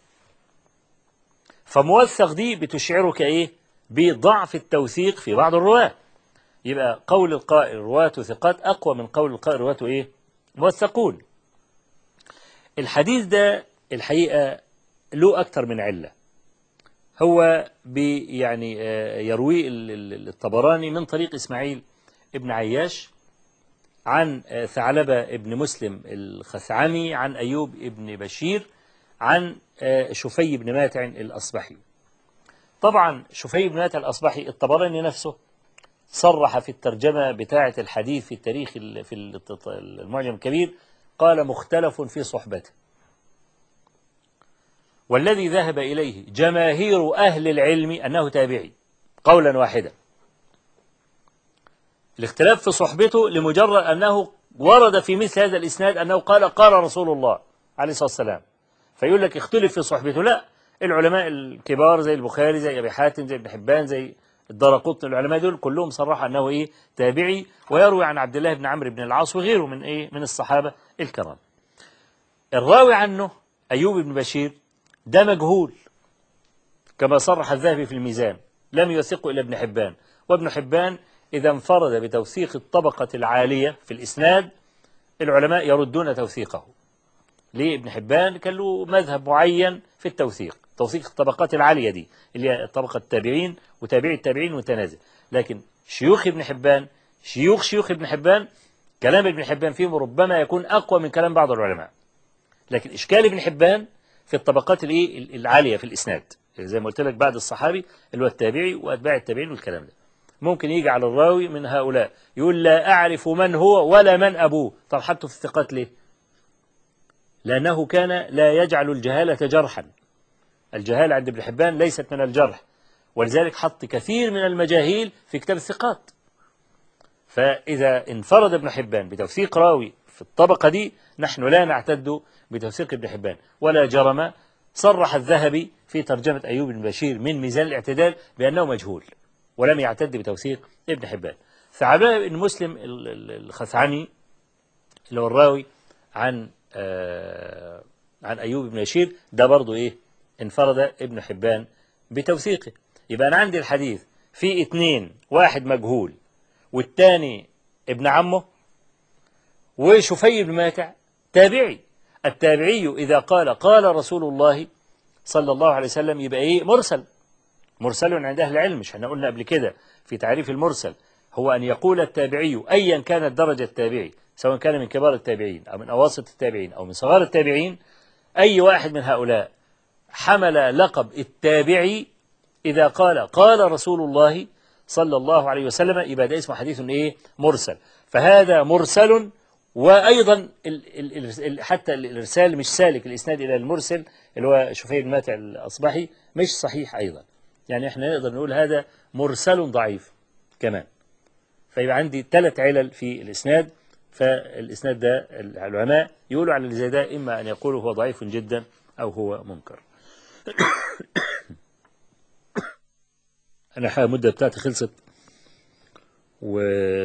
فموثق دي بتشعرك إيه؟ بضعف التوثيق في بعض الرواة. يبقى قول القائل رواة ثقات أقوى من قول القائل رواة إيه؟ موثقون. الحديث ده الحقيقة له أكثر من علة. هو بي يعني يروي الطبراني من طريق إسماعيل ابن عياش عن ثعلبة ابن مسلم الخثعمي عن أيوب ابن بشير عن شفي بن ماتع الأصبحي. طبعا شفي بن ماتع الأصبحي الطبراني نفسه صرح في الترجمة بتاعة الحديث في التاريخ في المعجم الكبير قال مختلف في صحبته، والذي ذهب إليه جماهير أهل العلم أنه تابعي قولا واحدا. الاختلاف في صحبته لمجرد أنه ورد في مثل هذا الإسناد أنه قال قال رسول الله عليه الصلاة والسلام، فيقول لك اختلف في صحبته. لا، العلماء الكبار زي البخاري زي أبي حاتم زي ابن حبان زي الدارقطني، العلماء دول كلهم صرحوا أنه إيه؟ تابعي، ويروي عن عبد الله بن عمرو بن العاص وغيره من إيه؟ من الصحابة الكرام. الراوي عنه أيوب بن بشير ده مجهول كما صرح الذهبي في الميزان، لم يوثقه إلا ابن حبان، وابن حبان إذا انفرد بتوثيق الطبقة العالية في الإسناد العلماء يردون توثيقه. ليه؟ ابن حبان كان له مذهب معين في التوثيق، توثيق الطبقات العالية دي اللي هي طبقة التابعين وتابعي التابعين والتنازل. لكن شيوخ ابن حبان شيوخ شيوخ ابن حبان كلام ابن حبان فيهم ربما يكون أقوى من كلام بعض العلماء. لكن إشكال ابن حبان في الطبقات الايه العالية في الإسناد، زي ما قلت لك بعد الصحابي اللي هو التابعي وأتباع التابعين والكلام ده. ممكن يجي على الراوي من هؤلاء يقول لا أعرف من هو ولا من أبوه. طب حطه في الثقات ليه؟ لأنه كان لا يجعل الجهالة جرحا. الجهالة عند ابن حبان ليست من الجرح، ولذلك حط كثير من المجاهيل في كتاب الثقات. فإذا انفرد ابن حبان بتوثيق راوي في الطبقة دي نحن لا نعتد بتوثيق ابن حبان. ولا جرم صرح الذهبي في ترجمة أيوب بن بشير من ميزان الاعتدال بأنه مجهول ولم يعتد بتوثيق ابن حبان. ثعلبة بن مسلم الخثعمي اللي هو الراوي عن آه عن أيوب بن بشير ده برضو إيه؟ انفرد ابن حبان بتوثيقه. يبقى أنا عندي الحديث في اتنين، واحد مجهول والتاني ابن عمه، وشفي بن ماتع تابعي. التابعي إذا قال قال رسول الله صلى الله عليه وسلم يبقى إيه؟ مرسل. مرسل عند أهل العلم، مش احنا قلنا قبل كده في تعريف المرسل هو أن يقول التابعي أيا كانت درجة التابعي، سواء كان من كبار التابعين أو من أواسط التابعين أو من صغار التابعين، أي واحد من هؤلاء حمل لقب التابعي إذا قال قال رسول الله صلى الله عليه وسلم يبقى ده اسمه حديث إيه؟ مرسل. فهذا مرسل. وأيضا ال ال ال حتى الإرسال مش سالك الإسناد إلى المرسل اللي هو شفي بن ماتع الأصبحي مش صحيح أيضا. يعني احنا نقدر نقول هذا مرسل ضعيف كمان. فيبقى عندي ثلاث علل في الإسناد. فالإسناد ده العلماء يقولوا على اللي زي ده إما أن يقولوا هو ضعيف جدا أو هو منكر. أنا حاجة المدة بتاعتي خلصت و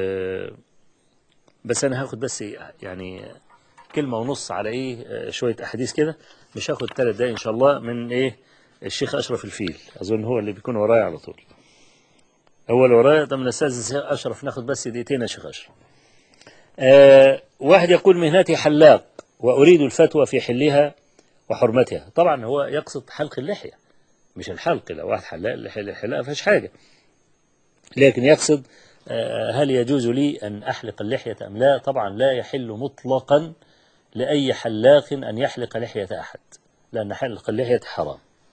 بس أنا هاخد بس يعني كلمة ونص على إيه شوية أحاديث كده، مش هاخد ثلاث دقايق إن شاء الله من إيه الشيخ أشرف الفيل، أظن هو اللي بيكون ورايا على طول. هو اللي ورايا. طب نستاذن أشرف ناخد بس دقيقتين يا شيخ أشرف. آه واحد يقول مهنتي حلاق وأريد الفتوى في حلها وحرمتها. طبعا هو يقصد حلق اللحية مش الحلق. لو واحد حلاق الحلاقة ما فيهاش حاجة، لكن يقصد آه هل يجوز لي أن أحلق اللحية أم لا؟ طبعا لا يحل مطلقا لأي حلاق أن يحلق لحية أحد، لأن حلق اللحية حرام.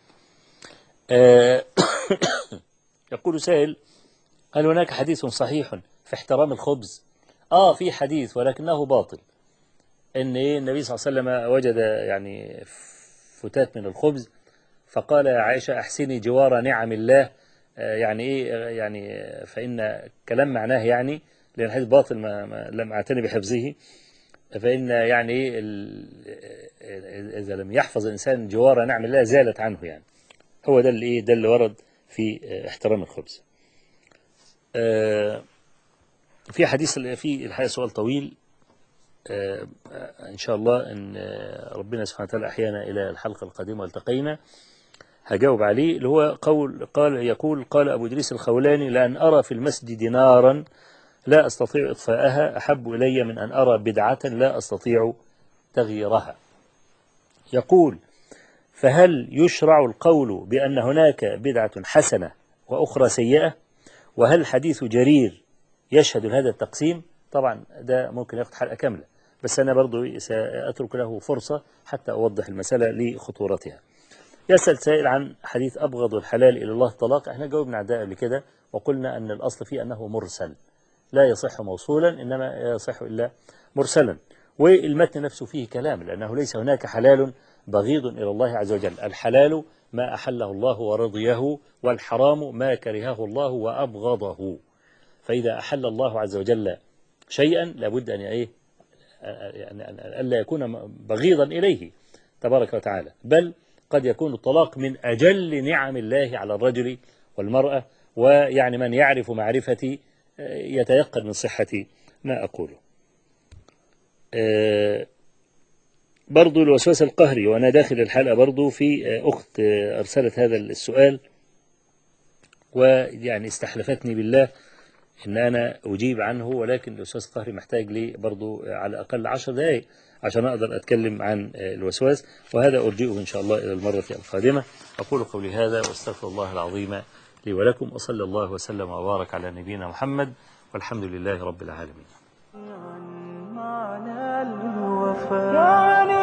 آه يقول سائل هل هناك حديث صحيح في احترام الخبز؟ آه في حديث ولكنه باطل. إن إيه النبي صلى الله عليه وسلم وجد يعني فتات من الخبز فقال يا عائشة أحسني جوار نعم الله. آه يعني إيه يعني فإن كلام معناه يعني لأن الحديث باطل ما, ما لم أعتني بحفظه. فإن يعني إيه إذا لم يحفظ الإنسان جوار نعم الله زالت عنه. يعني هو ده اللي إيه ده اللي ورد في احترام الخبز. آه في حديث في الحقيقة سؤال طويل. آه إن شاء الله إن ربنا سبحانه وتعالى أحيانا إلى الحلقة القادمة والتقينا هجاوب عليه. اللي هو قول قال يقول قال أبو إدريس الخولاني لأن أرى في المسجد نارا لا أستطيع إطفاءها أحب إلي من أن أرى بدعة لا أستطيع تغييرها. يقول فهل يشرع القول بأن هناك بدعة حسنة وأخرى سيئة؟ وهل حديث جرير يشهد لهذا التقسيم؟ طبعا ده ممكن ياخد حلقة كاملة، بس أنا برضو سأترك له فرصة حتى أوضح المسألة لخطورتها. يسأل سائل عن حديث أبغض الحلال إلى الله الطلاق. احنا جاوبنا على ده قبل كده وقلنا أن الأصل فيه أنه مرسل لا يصح موصولا إنما يصح إلا مرسلا. والمتن نفسه فيه كلام لأنه ليس هناك حلال بغيض إلى الله عز وجل. الحلال ما أحله الله ورضيه، والحرام ما كرهه الله وأبغضه. فإذا أحل الله عز وجل شيئا لابد أن إيه ألا يكون بغيضا إليه تبارك وتعالى، بل قد يكون الطلاق من أجل نعم الله على الرجل والمرأة. ويعني من يعرف معرفتي يتيقن من صحة ما أقوله. أه برضو الوسواس القهري، وأنا داخل الحلقة برضو في أخت أرسلت هذا السؤال ويعني استحلفتني بالله إن أنا أجيب عنه، ولكن الوسواس القهري محتاج لي برضو على الأقل عشر دقائق عشان أقدر أتكلم عن الوسواس، وهذا أرجئه إن شاء الله إلى المرة القادمة. أقول قولي هذا وأستغفر الله العظيم لي ولكم، وصلى الله وسلم وبارك على نبينا محمد والحمد لله رب العالمين.